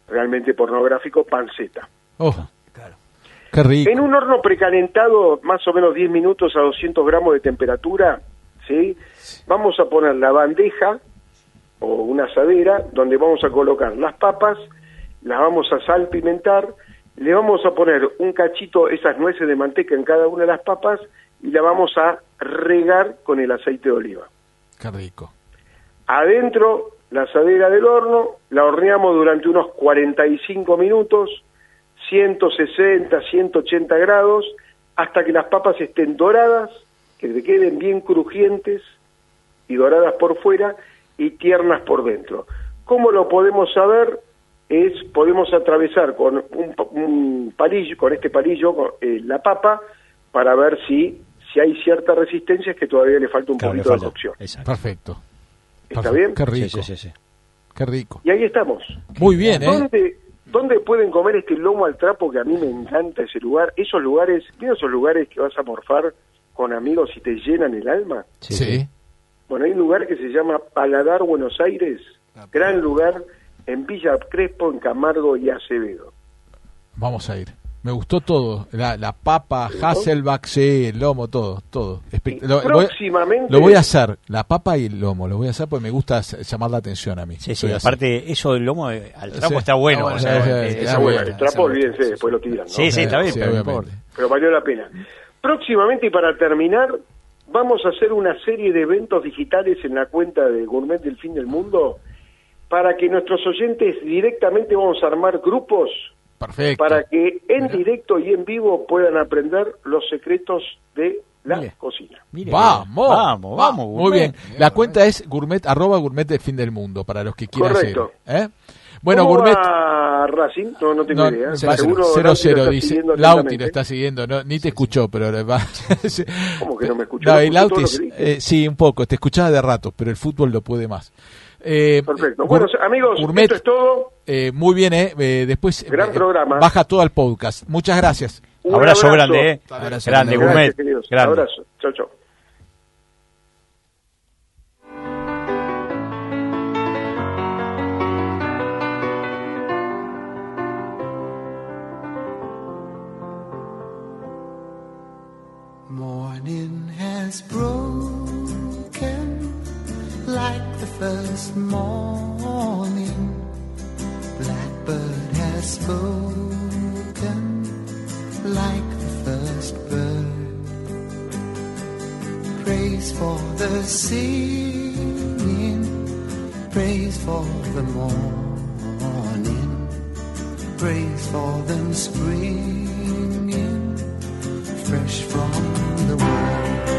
realmente pornográfico, panceta. Oh, qué rico. En un horno precalentado, más o menos 10 minutos a 200 gramos de temperatura, ¿sí? Vamos a poner la bandeja o una asadera donde vamos a colocar las papas, las vamos a salpimentar, le vamos a poner un cachito, esas nueces de manteca en cada una de las papas y la vamos a regar con el aceite de oliva. Qué rico. Adentro, la asadera del horno, la horneamos durante unos 45 minutos, 160, 180 grados, hasta que las papas estén doradas, que te queden bien crujientes y doradas por fuera y tiernas por dentro. ¿Cómo lo podemos saber? Podemos atravesar con un palillo, con este palillo, la papa, para ver si hay cierta resistencia, es que todavía le falta un poquito de cocción. Exacto. Perfecto. ¿Está bien? Qué rico. Sí. Qué rico. Y ahí estamos. Muy bien, ¿eh? ¿Dónde pueden comer este lomo al trapo? Que a mí me encanta ese lugar. Esos lugares, ¿mira esos lugares que vas a morfar con amigos y te llenan el alma? Sí. Bueno, hay un lugar que se llama Paladar Buenos Aires, gran lugar, en Villa Crespo, en Camargo y Acevedo. Vamos a ir. Me gustó todo. La papa, Hasselback, sí, el lomo, todo. Próximamente... Lo voy a hacer, la papa y el lomo. Lo voy a hacer porque me gusta llamar la atención a mí. Sí, aparte, eso del lomo al trapo está bueno. Está bueno. El trapo, olvídense, después lo tiran, ¿no? Sí, está bien, pero valió la pena. Próximamente, y para terminar, vamos a hacer una serie de eventos digitales en la cuenta de Gourmet del Fin del Mundo, para que nuestros oyentes directamente vamos a armar grupos. Perfecto. Para que en directo y en vivo puedan aprender los secretos de la cocina. Vamos. Muy bien. La cuenta es gourmet, @gourmet del Fin del Mundo, para los que quieran. Correcto. Bueno, ¿Cómo Gourmet. va Racing? No tengo idea. 0-0 dice. Lauti lo está siguiendo. Ni te escuchó, pero va. ¿Cómo que no me escuchó? No, el Lauti, sí, un poco. Te escuchaba de ratos, pero el fútbol lo puede más. Perfecto. Bueno, amigos, Gourmet, esto es todo. Muy bien, después gran programa. Baja todo al podcast. Muchas gracias. Abrazo grande, Abrazo grande, Gourmet. Grande. Abrazo. Chau. Morning has broken like the first morning. Blackbird has spoken like the first bird. Praise for the singing, praise for the morning, praise for them springing fresh from the world.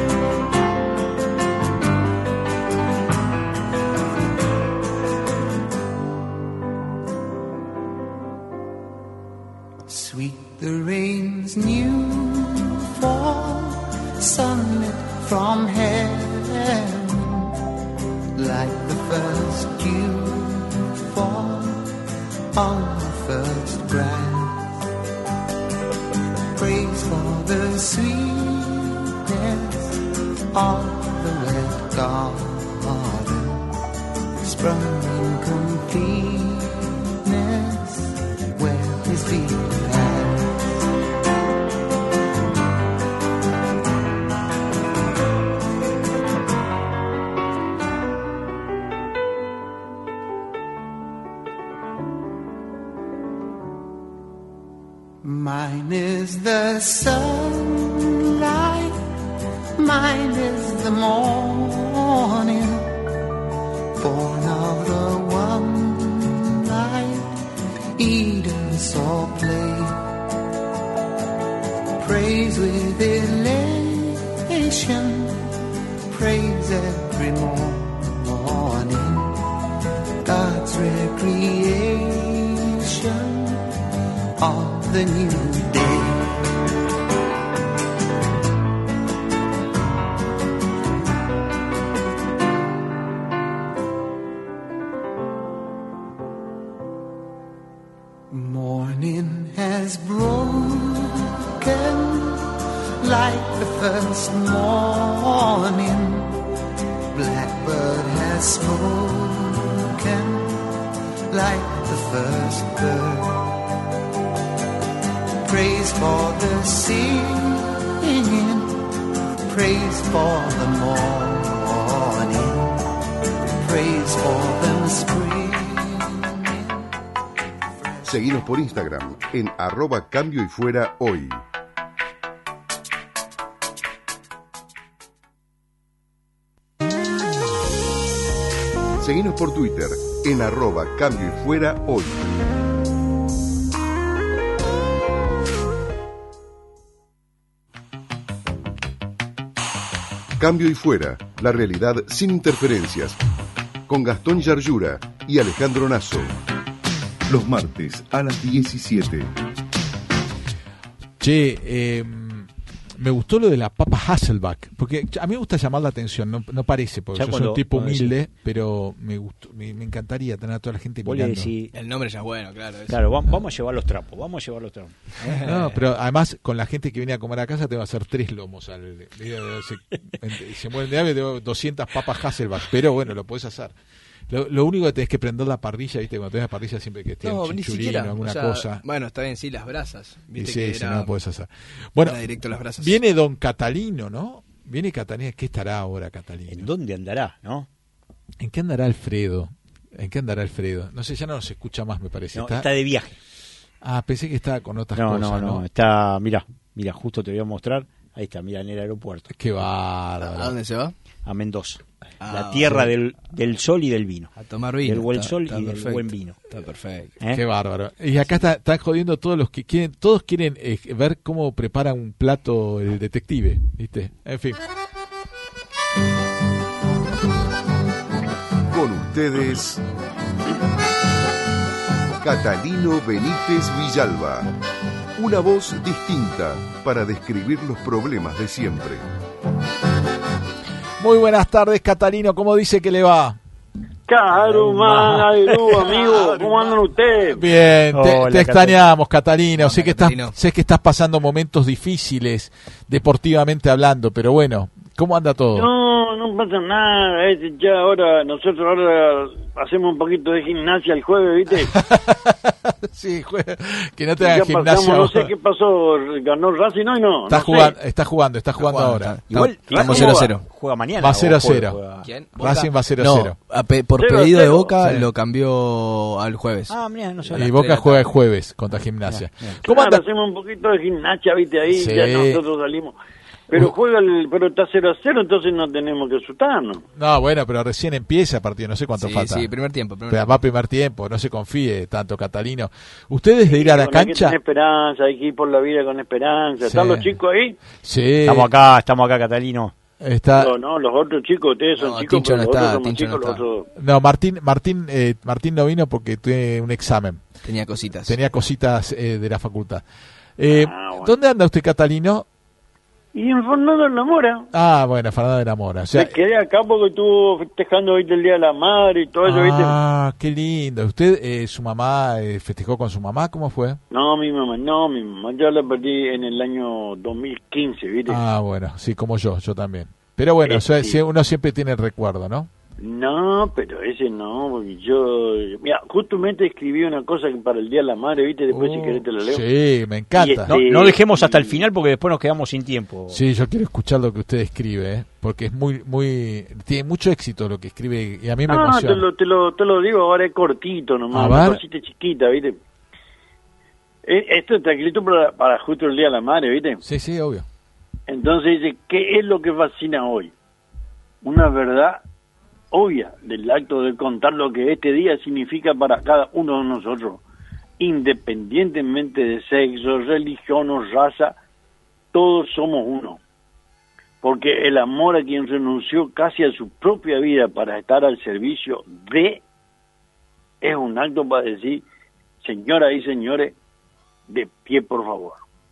Sweet the rain's new fall, sunlit from heaven, like the first dew fall on the first grass. Praise for the sweetness of the wet garden, sprung in completeness where his feet had. Mine is the sunlight, mine is the morning, born of the one light Eden saw play. Praise with elation, praise every morning, God's recreation of the new day. Morning has broken like the first morning. Blackbird has spoken like the first bird. Praise for the singing, praise for the morning, praise for the spring. Seguinos por Instagram en @cambioyfuerahoy. Seguinos por Twitter en @cambioyfuerahoy. Cambio y Fuera, la realidad sin interferencias, con Gastón Yarlura y Alejandro Nasso. Los martes a las 17. Che, me gustó lo de la papa Hasselback, porque a mí me gusta llamar la atención, no parece, porque yo soy un tipo humilde, pero me gustó, me encantaría tener a toda la gente mirando. El nombre ya es bueno, claro. Claro, vamos a llevar los trapos, No, pero además con la gente que viene a comer a casa te va a hacer 3 lomos. Se mueren de hambre, tengo 200 papas Hasselback, pero bueno, lo podés hacer. Lo único que tenés que prender la parrilla, ¿viste? Cuando tenés la parrilla siempre que esté un chinchulín o alguna cosa. Bueno, está bien, sí, las brasas. ¿Viste? Sí, que sí, era, no lo podés hacer. Bueno, directo las brasas. Viene don Catalino, ¿no? Viene Catalino. ¿Qué estará ahora Catalino? ¿En dónde andará, no? ¿En qué andará Alfredo? No sé, ya no nos escucha más, me parece. No, está de viaje. Ah, pensé que estaba con otras cosas. No, está, mira, justo te voy a mostrar. Ahí está, mira, en el aeropuerto. Qué bárbaro. ¿A dónde se va? A Mendoza. La tierra del sol y del vino. A tomar vino. Del buen sol y del buen vino. Está perfecto. Qué bárbaro. Y acá están jodiendo todos los que quieren. Todos quieren ver cómo prepara un plato el detective, ¿viste? En fin. Con ustedes, Catalino Benítez Villalba. Una voz distinta para describir los problemas de siempre. Muy buenas tardes, Catalino. ¿Cómo dice que le va? Carumán, amigo. ¿Cómo andan ustedes? Bien, Hola, te extrañamos, Catalino. Hola, Sé que estás pasando momentos difíciles, deportivamente hablando, pero bueno, ¿cómo anda todo? No pasa nada. Ya ahora, nosotros hacemos un poquito de gimnasia el jueves, ¿viste? Sí, que no te hagan gimnasia. Pasamos, no sé qué pasó, ganó Racing hoy, no. Está jugando ahora. Igual estamos 0-0. Juega mañana. Va 0-0. ¿Quién? Racing va 0-0. No, por 0-0. pedido de Boca Sí. lo cambió al jueves. Mira, no sé. Y Boca juega el jueves contra Gimnasia. ¿Cómo Claro, anda? hacemos un poquito de gimnasia, ¿viste? Ahí Sí. ya nosotros salimos. Pero pero está 0-0, entonces no tenemos que asustarnos. No, bueno, pero recién empieza el partido, no sé cuánto falta. Sí, primer tiempo. Pero va primer tiempo, no se confíe tanto, Catalino. ¿Ustedes de ir a la Hay que cancha? tener esperanza, hay que ir por la vida con esperanza. ¿Están los chicos ahí? Sí. Estamos acá, Catalino. Está... No, los otros chicos, ustedes son No, chicos, Tincho pero no los está, otros somos Tincho chicos, no los está. otros... No, Martín no vino porque tiene un examen. Tenía cositas. Tenía cositas de la facultad. Bueno. ¿Dónde anda usted, Catalino? Y en Fernando de la Mora. Bueno, Fernando de la Mora. O sea, Me quedé acá porque estuvo festejando ahorita el Día de la Madre y todo eso, ¿viste? qué lindo. ¿Usted, su mamá, festejó con su mamá? ¿Cómo fue? No, mi mamá ya la perdí en el año 2015, ¿viste? Bueno, sí, como yo también. Pero bueno, Sí. uno siempre tiene el recuerdo, ¿no? No, pero ese no, porque mira, justamente escribí una cosa para el Día de la Madre, ¿viste? Después si querés te la leo. Sí, me encanta. Y No dejemos hasta el final porque después nos quedamos sin tiempo. Sí, yo quiero escuchar lo que usted escribe, porque es tiene mucho éxito lo que escribe y a mí me emociona. te lo digo ahora, es cortito nomás, A una ver. cosita chiquita, ¿viste? Esto está escrito para justo el Día de la Madre, ¿viste? Sí, obvio. Entonces dice, ¿qué es lo que fascina hoy? Una verdad obvia del acto de contar lo que este día significa para cada uno de nosotros, independientemente de sexo, religión o raza, todos somos uno. Porque el amor a quien renunció casi a su propia vida para estar al servicio de, es un acto para decir, señoras y señores, de pie por favor.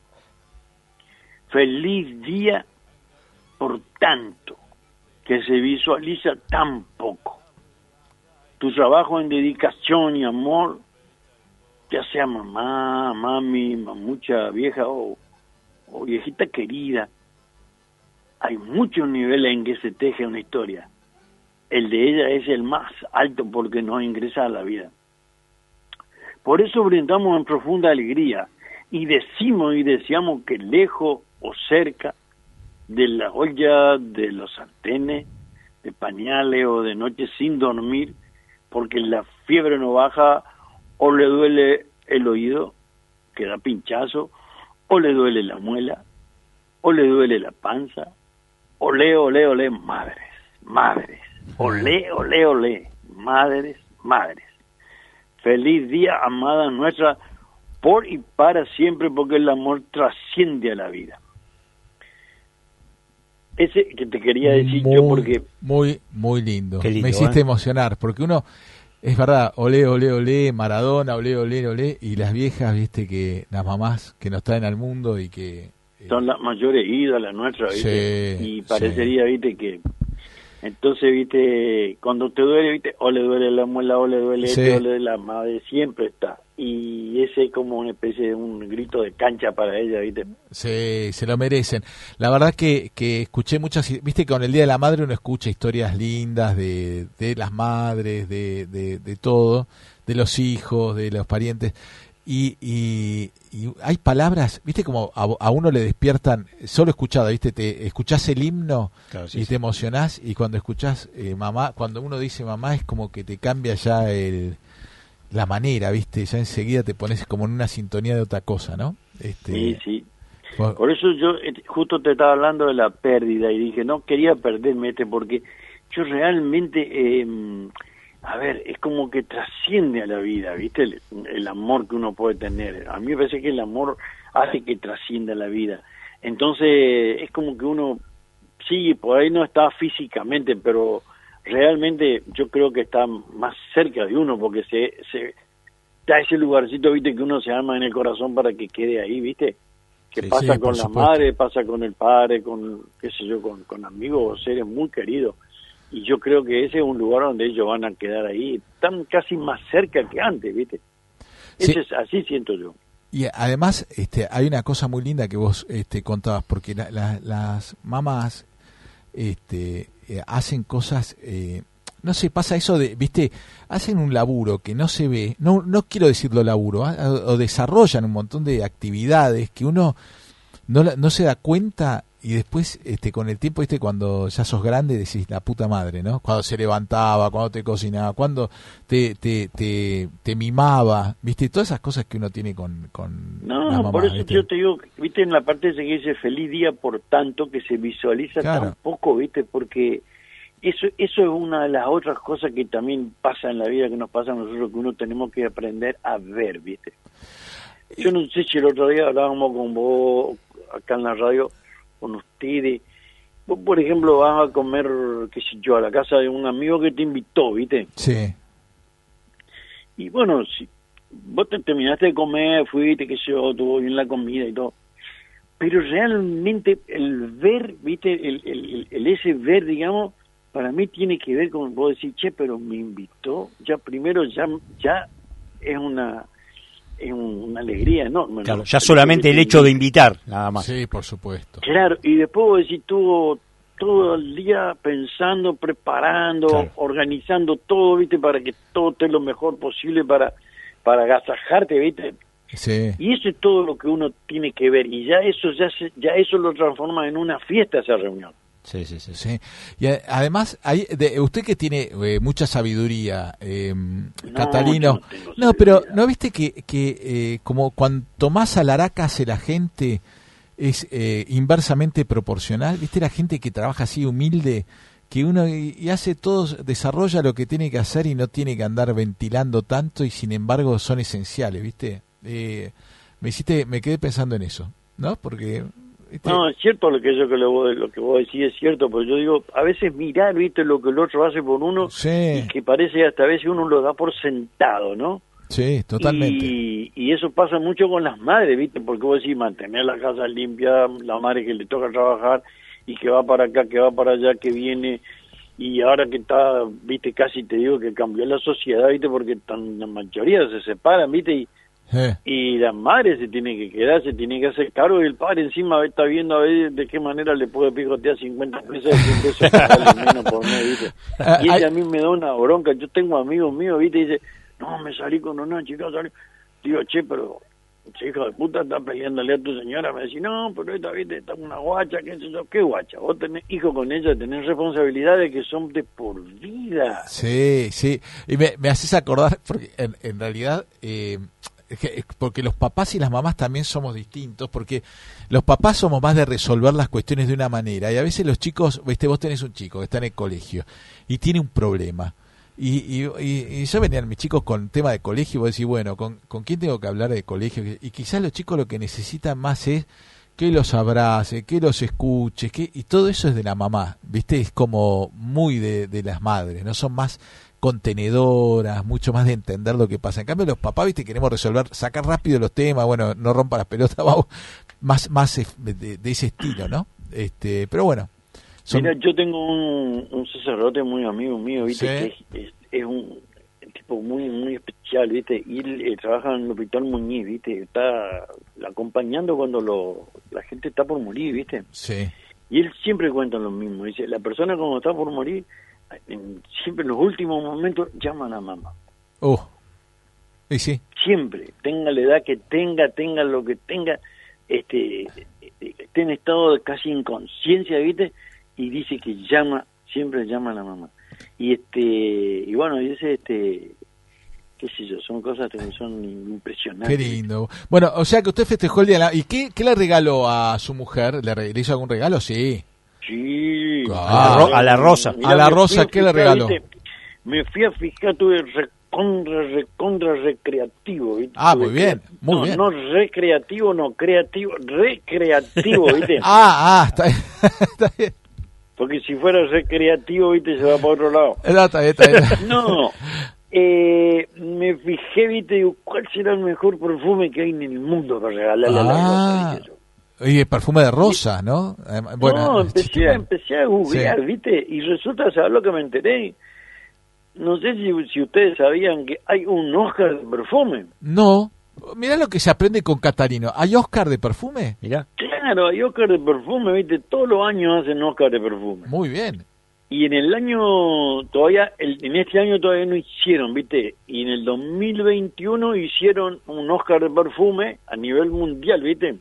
Feliz día por tanto que se visualiza tan poco. Tu trabajo en dedicación y amor, ya sea mamá, mami, mamucha vieja o viejita querida, hay muchos niveles en que se teje una historia. El de ella es el más alto porque nos ingresa a la vida. Por eso brindamos en profunda alegría y decimos y deseamos que lejos o cerca de la olla, de los sartenes, de pañales o de noche sin dormir, porque la fiebre no baja, o le duele el oído, que da pinchazo, o le duele la muela, o le duele la panza, olé, olé, olé, madres, madres, olé, olé, olé, madres, madres. Feliz día, amada nuestra, por y para siempre, porque el amor trasciende a la vida. Ese que te quería decir yo, porque... Muy lindo. Qué lindo, me hiciste emocionar, porque uno, es verdad, olé, olé, olé, Maradona, olé, olé, olé, y las viejas, viste, que las mamás que nos traen al mundo y que... son las mayores ídolas nuestras, ¿viste? Sí, Y parecería, ¿viste? Que entonces, ¿viste? Cuando te duele, ¿viste? O le duele la muela, o le duele Sí. o le duele la madre, siempre está. Y ese es como una especie de un grito de cancha para ella, ¿viste? Se lo merecen. La verdad que escuché muchas, viste, con el Día de la Madre uno escucha historias lindas de las madres, de todo, de los hijos, de los parientes. Y hay palabras, viste, como a uno le despiertan, solo escuchada, viste, te escuchás el himno, Claro, sí, y sí. te emocionás, y cuando escuchás mamá, cuando uno dice mamá es como que te cambia ya la manera, viste, ya enseguida te pones como en una sintonía de otra cosa, ¿no? Sí, sí. Por- Por eso yo justo te estaba hablando de la pérdida y dije, no quería perderme porque yo realmente, a ver, es como que trasciende a la vida, ¿viste? El amor que uno puede tener. A mí me parece que el amor hace que trascienda la vida. Entonces, es como que uno, sí, por ahí no está físicamente, pero realmente yo creo que está más cerca de uno porque se da ese lugarcito, ¿viste? Que uno se arma en el corazón para que quede ahí, ¿viste? Que Sí, pasa sí, con por la supuesto. madre, pasa con el padre, con, qué sé yo, con amigos o seres muy queridos. Y yo creo que ese es un lugar donde ellos van a quedar ahí, están casi más cerca que antes, ¿viste? Sí. Ese es, así siento yo. Y además hay una cosa muy linda que vos contabas, porque las mamás hacen cosas, no sé, pasa eso de, viste, hacen un laburo que no se ve, no quiero decirlo laburo, o desarrollan un montón de actividades que uno no se da cuenta, y después con el tiempo, cuando ya sos grande decís la puta madre, ¿no? Cuando se levantaba, cuando te cocinaba, cuando te mimaba, viste, todas esas cosas que uno tiene con No, las mamás, por eso ¿viste? yo te digo, ¿viste? En la parte esa que dice feliz día por tanto, que se visualiza Claro. tan poco, ¿viste? Porque eso es una de las otras cosas que también pasa en la vida, que nos pasa a nosotros, que uno tenemos que aprender a ver, ¿viste? Yo no sé si el otro día hablábamos con vos acá en la radio, con ustedes. Vos, por ejemplo, vas a comer, qué sé yo, a la casa de un amigo que te invitó, ¿viste? Sí, Y bueno, si vos te terminaste de comer, fuiste, qué sé yo, tuvo bien la comida y todo. Pero realmente el ver, ¿viste? El ese ver, digamos, para mí tiene que ver con vos decir, che, pero me invitó. Ya primero, ya es una alegría enorme, ¿no? Claro, ya solamente el hecho de invitar, nada más. sí, por supuesto. Claro, y después vos decís, estuvo todo el día pensando, preparando, Claro. organizando todo, ¿viste? Para que todo esté lo mejor posible para agasajarte, ¿viste? Sí. Y eso es todo lo que uno tiene que ver, y ya eso lo transforma en una fiesta, esa reunión. Sí, sí, sí. Sí. Y además, usted que tiene mucha sabiduría, Catalino, yo no tengo no, pero sabiduría. ¿no viste que como cuanto más alaraca hace la gente es inversamente proporcional? ¿Viste la gente que trabaja así humilde, que uno y hace todo, desarrolla lo que tiene que hacer y no tiene que andar ventilando tanto, y sin embargo son esenciales, ¿viste? Me quedé pensando en eso, ¿no? Porque No, es cierto lo que vos decís, es cierto, pero yo digo, a veces mirar, ¿viste? Lo que el otro hace por uno, sí, y que parece hasta a veces uno lo da por sentado, ¿no? sí, totalmente. Y eso pasa mucho con las madres, ¿viste? Porque vos decís, mantener la casa limpia, la madre que le toca trabajar y que va para acá, que va para allá, que viene, y ahora que está, ¿viste? Casi te digo que cambió la sociedad, ¿viste? Porque la mayoría se separan, ¿viste? Y la madre se tiene que quedar, se tiene que hacer cargo, y el padre encima está viendo a ver de qué manera le puede picotear 50 pesos, 100 pesos que sale menos por mes, ¿viste? Y ella a mí me da una bronca. Yo tengo amigos míos, ¿viste? Y dice, no, me salí con una chica, salí. Digo, che, pero ese hijo de puta está peleándole a tu señora. Me dice, no, pero esta, viste, está una guacha, qué sé yo. ¿Qué guacha? Vos tenés hijo con ella, tenés responsabilidades que son de por vida. Sí, sí. Y me haces acordar, porque en realidad, porque los papás y las mamás también somos distintos, porque los papás somos más de resolver las cuestiones de una manera, y a veces los chicos, viste, vos tenés un chico que está en el colegio y tiene un problema. Y ya venían mis chicos con tema de colegio y vos decís, bueno, ¿con quién tengo que hablar de colegio? Y quizás los chicos lo que necesitan más es que los abrace, que los escuche, y todo eso es de la mamá, ¿viste? Es como muy de las madres, ¿no? Son más contenedoras, mucho más de entender lo que pasa. En cambio los papás, ¿viste? Queremos resolver, sacar rápido los temas, bueno, no rompa las pelotas, vamos, más de ese estilo, ¿no? Pero bueno. Mira, yo tengo un sacerdote muy amigo mío, ¿viste? ¿Sí? Que es un tipo muy muy especial, ¿viste? Y él trabaja en el Hospital Muñiz, ¿viste? Está acompañando cuando la gente está por morir, ¿viste? Sí. Y él siempre cuenta lo mismo. Dice, la persona cuando está por morir, siempre en los últimos momentos, llama a la mamá. Y sí. Siempre, tenga la edad que tenga lo que tenga, esté en estado de casi inconsciencia, ¿viste? Y dice que siempre llama a la mamá. Y bueno, dice, qué sé yo, son cosas que son impresionantes. Qué lindo. Bueno, o sea que usted festejó el día ¿y qué le regaló a su mujer? ¿Le hizo algún regalo? Sí. Sí. A la Rosa. Mirá, a la Rosa, ¿qué le regaló? ¿Viste? Me fui a fijar, tuve recontra recreativo, ¿viste? Muy bien, muy bien. No recreativo, no creativo, recreativo, ¿viste? Está bien. Está bien. Porque si fuera recreativo, ¿viste? Se va para otro lado. Está bien. No, me fijé, ¿viste? Digo, ¿cuál será el mejor perfume que hay en el mundo para regalarle a la Rosa? Dije yo. Y el perfume de rosa, ¿no? Bueno, no, empecé a googlear, sí. ¿Viste? Y resulta, ¿sabes lo que me enteré? No sé si ustedes sabían que hay un Oscar de perfume. No. Mirá lo que se aprende con Catarino. ¿Hay Oscar de perfume? Mirá. Claro, hay Oscar de perfume, ¿viste? Todos los años hacen Oscar de perfume. Muy bien. Y en este año todavía no hicieron, ¿viste? Y en el 2021 hicieron un Oscar de perfume a nivel mundial, ¿viste?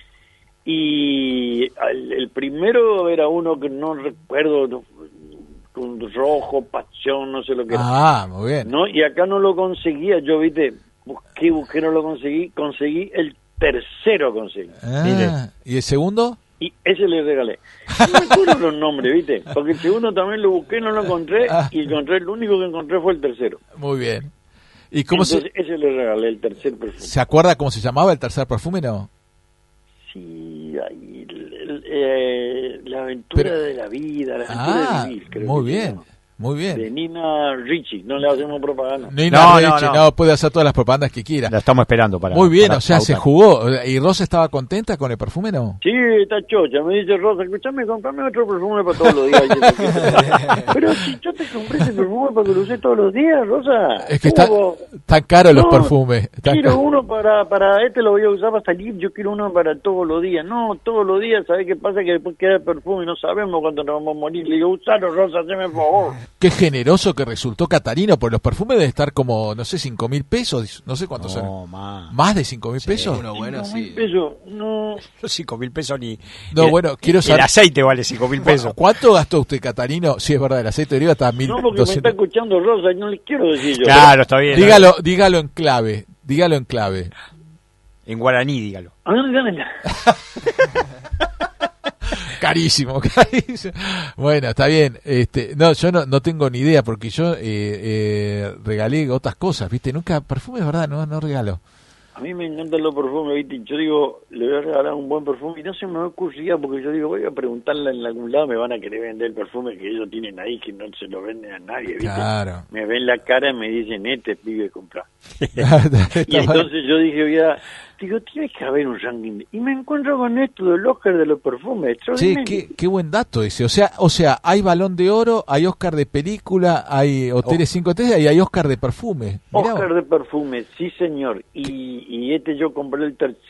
Y el primero era uno que no recuerdo, un rojo, pasión, no sé lo que era. Muy bien. ¿No? Y acá no lo conseguía, yo, ¿viste? Busqué, no lo conseguí el tercero conseguí. ¿Y el segundo? Y ese le regalé. No me acuerdo los nombres, ¿viste? Porque el segundo también lo busqué, no lo encontré, y el único que encontré fue el tercero. Muy bien. ¿Y entonces ese le regalé, el tercer perfume. ¿Se acuerda cómo se llamaba el tercer perfume, no? Sí, la aventura de la vida, la aventura de vivir, creo. Muy bien. Muy bien. De Nina Ricci, no le hacemos propaganda. Nina Ricci, no, puede hacer todas las propagandas que quiera. La estamos esperando para. Muy bien, para o sea, se jugó. ¿Y Rosa estaba contenta con el perfume, no? Sí, está chocha. Me dice, Rosa, escúchame, comprame otro perfume para todos los días. Pero si yo te compré ese perfume para que lo uses todos los días, Rosa. Es que están caros los perfumes. Quiero uno para lo voy a usar para salir, yo quiero uno para todos los días. No, todos los días, ¿sabes qué pasa? Que después queda el perfume y no sabemos cuándo nos vamos a morir. Le digo, usalo, Rosa, hazme el favor. Qué generoso que resultó Catarino, porque los perfumes deben estar como, no sé, 5.000 pesos, no sé cuántos son. ¿Más de 5.000 pesos? Uno bueno, 5.000 pesos, no. 5.000 pesos ni. No, bueno, quiero saber. El aceite vale 5.000 pesos. ¿Cuánto gastó usted, Catarino? Sí, es verdad, el aceite de oliva está a 1.200. No, porque me está escuchando Rosa y no le quiero decir yo. Claro, está bien. Dígalo en clave. En guaraní, dígalo. Carísimo. Bueno, está bien. No, yo no tengo ni idea porque yo regalé otras cosas, ¿viste? Nunca perfumes, ¿verdad? No regalo. A mí me encantan los perfumes, ¿viste? Yo digo, le voy a regalar un buen perfume y no se me ocurría porque yo digo, voy a preguntarle en algún lado, me van a querer vender el perfume que ellos tienen ahí, que no se lo venden a nadie, ¿viste? Claro. Me ven la cara y me dicen, pibe, comprar. Y entonces yo dije, tiene que haber un ranking. Y me encuentro con esto del Oscar de los perfumes. Sí, qué buen dato ese. O sea, hay Balón de Oro, hay Oscar de película, hay Hoteles 5 estrellas y hay Oscar de perfume. Oscar de perfume, sí señor. Y yo compré el tercero.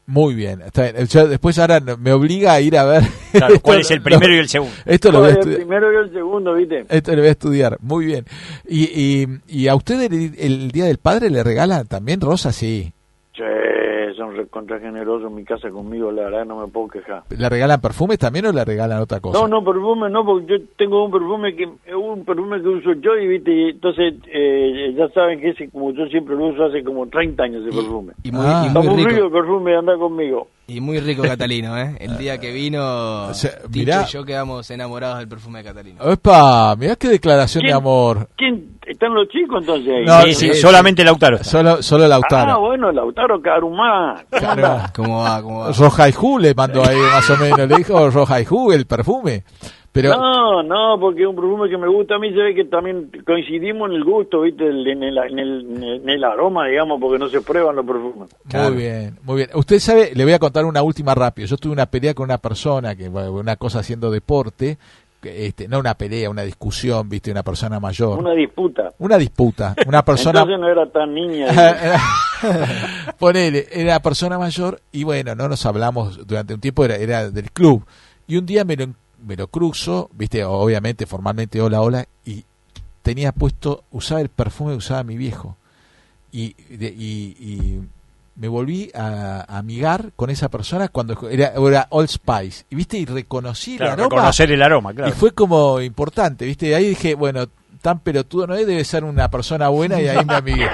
Muy bien, está bien. Yo después ahora me obliga a ir a ver Claro, cuál es el primero y el segundo. Esto lo voy a El estudiar. primero y el segundo, ¿viste? Esto lo voy a estudiar, muy bien. Y a usted el Día del Padre le regalan también rosas, sí. Sí, son recontra generosos en mi casa conmigo, la verdad no me puedo quejar. ¿Le regalan perfumes también o le regalan otra cosa? No, perfume no, porque yo tengo un perfume que uso yo y viste, y entonces ya saben que ese, como yo siempre lo uso hace como 30 años ese perfume. Y muy, Ah. y Está muy muy rico rico. el perfume, anda conmigo. Y muy rico Catalino, ¿eh? El día que vino, O sea, Tincho mirá. y yo quedamos enamorados del perfume de Catalino. ¡Epa! Mirá qué declaración de ¿Quién? amor. ¿Quién? ¿Están los chicos entonces ahí? No, Sí, sí, solamente Lautaro está. Solo Lautaro. Ah, bueno, Lautaro Carumá. ¿Cómo Claro. anda? ¿Cómo va? ¿Cómo va? Roja y Ju le mandó ahí más o menos, le dijo Roja y Ju el perfume. Pero No, porque es un perfume que me gusta a mí, se ve que también coincidimos en el gusto, ¿viste? En el aroma, digamos, porque no se prueban los perfumes. Claro. muy bien, muy bien. Usted sabe, le voy a contar una última rápido. Yo tuve una pelea con una persona que bueno, una cosa haciendo deporte, no una pelea, una discusión, viste, una persona mayor. Una disputa. Una disputa, una persona Entonces no era tan niña. ponele, era persona mayor y bueno, no nos hablamos durante un tiempo, era del club. Y un día me lo cruzo, viste, obviamente, formalmente, hola, y tenía puesto, usaba el perfume que usaba mi viejo. Y me volví a amigar con esa persona cuando era Old Spice. Y viste, y reconocí Claro, el aroma. reconocer el aroma, claro. Y fue como importante, viste, y ahí dije, bueno, tan pelotudo no es, debe ser una persona buena y ahí me amigué.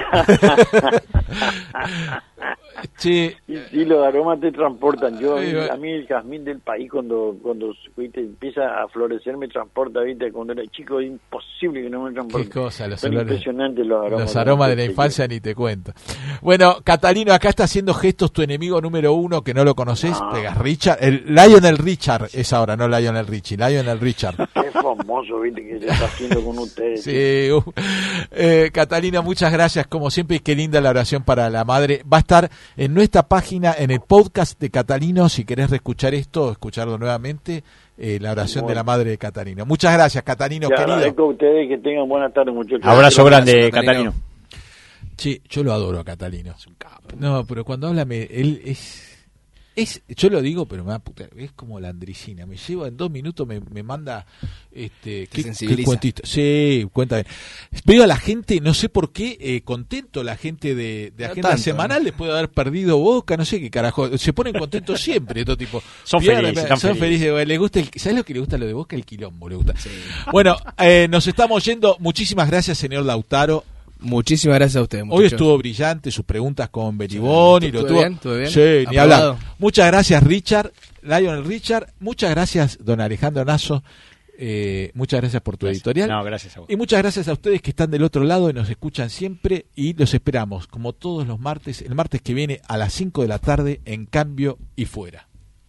Che, Y los aromas te transportan. Sí, A mí el jazmín del país cuando ¿viste? Empieza a florecer me transporta, ¿viste? Cuando era chico es imposible que no me transporte. qué cosa, los Son olores. impresionantes los aromas. Los aromas de la infancia ni te cuento. Bueno, Catalino, acá está haciendo gestos tu enemigo número uno, que no lo conoces, No. pegas Richard, Lionel Richard es ahora, no Lionel Richie, Lionel Richard. Qué famoso, ¿viste? Que se está haciendo con ustedes. Sí, Catalina, muchas gracias como siempre y qué linda la oración para la madre. Va a estar en nuestra página, en el podcast de Catalino, si querés reescuchar esto o escucharlo nuevamente, la oración de la madre de Catalino. Muchas gracias, Catalino, Le querido. agradezco a ustedes que tengan buenas tardes, muchachos. Abrazo grande, Abrazo, Catalino. Catalino. Sí, yo lo adoro a Catalino. No, pero cuando habla, él es, yo lo digo, pero me da puta, es como la Andricina. Me lleva en 2 minutos, me manda, qué sensibiliza. cuentito. Sí, cuenta bien. Veo a la gente, no sé por qué, contento la gente de No Agenda tanto, Semanal, les puede haber perdido Boca, no sé qué carajo. Se ponen contentos siempre, estos tipos. Son felices, están son felices. felices. Les gusta ¿sabes lo que le gusta lo de Boca? El quilombo, le gusta. Bueno, nos estamos yendo. Muchísimas gracias, señor Lautaro. Muchísimas gracias a ustedes, Hoy muchachos. estuvo brillante sus preguntas con Beribón y lo ¿Estuve tuvo. bien? ¿Estuve bien? Sí, ni ¿Aprobado? hablar. Muchas gracias, Richard, Lionel Richard. Muchas gracias, don Alejandro Nazo. Muchas gracias por tu editorial. No, gracias a vos. Y muchas gracias a ustedes que están del otro lado y nos escuchan siempre. Y los esperamos, como todos los martes, el martes que viene a las 5 de la tarde en Cambio y Fuera.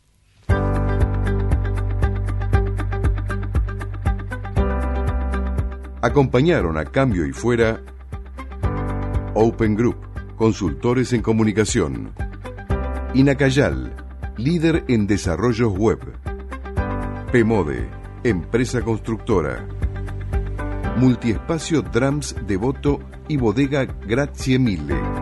Acompañaron a Cambio y Fuera Open Group, consultores en comunicación. Inacayal, líder en desarrollos web. Pemode, empresa constructora. Multiespacio Drums Devoto y Bodega Grazie Mille.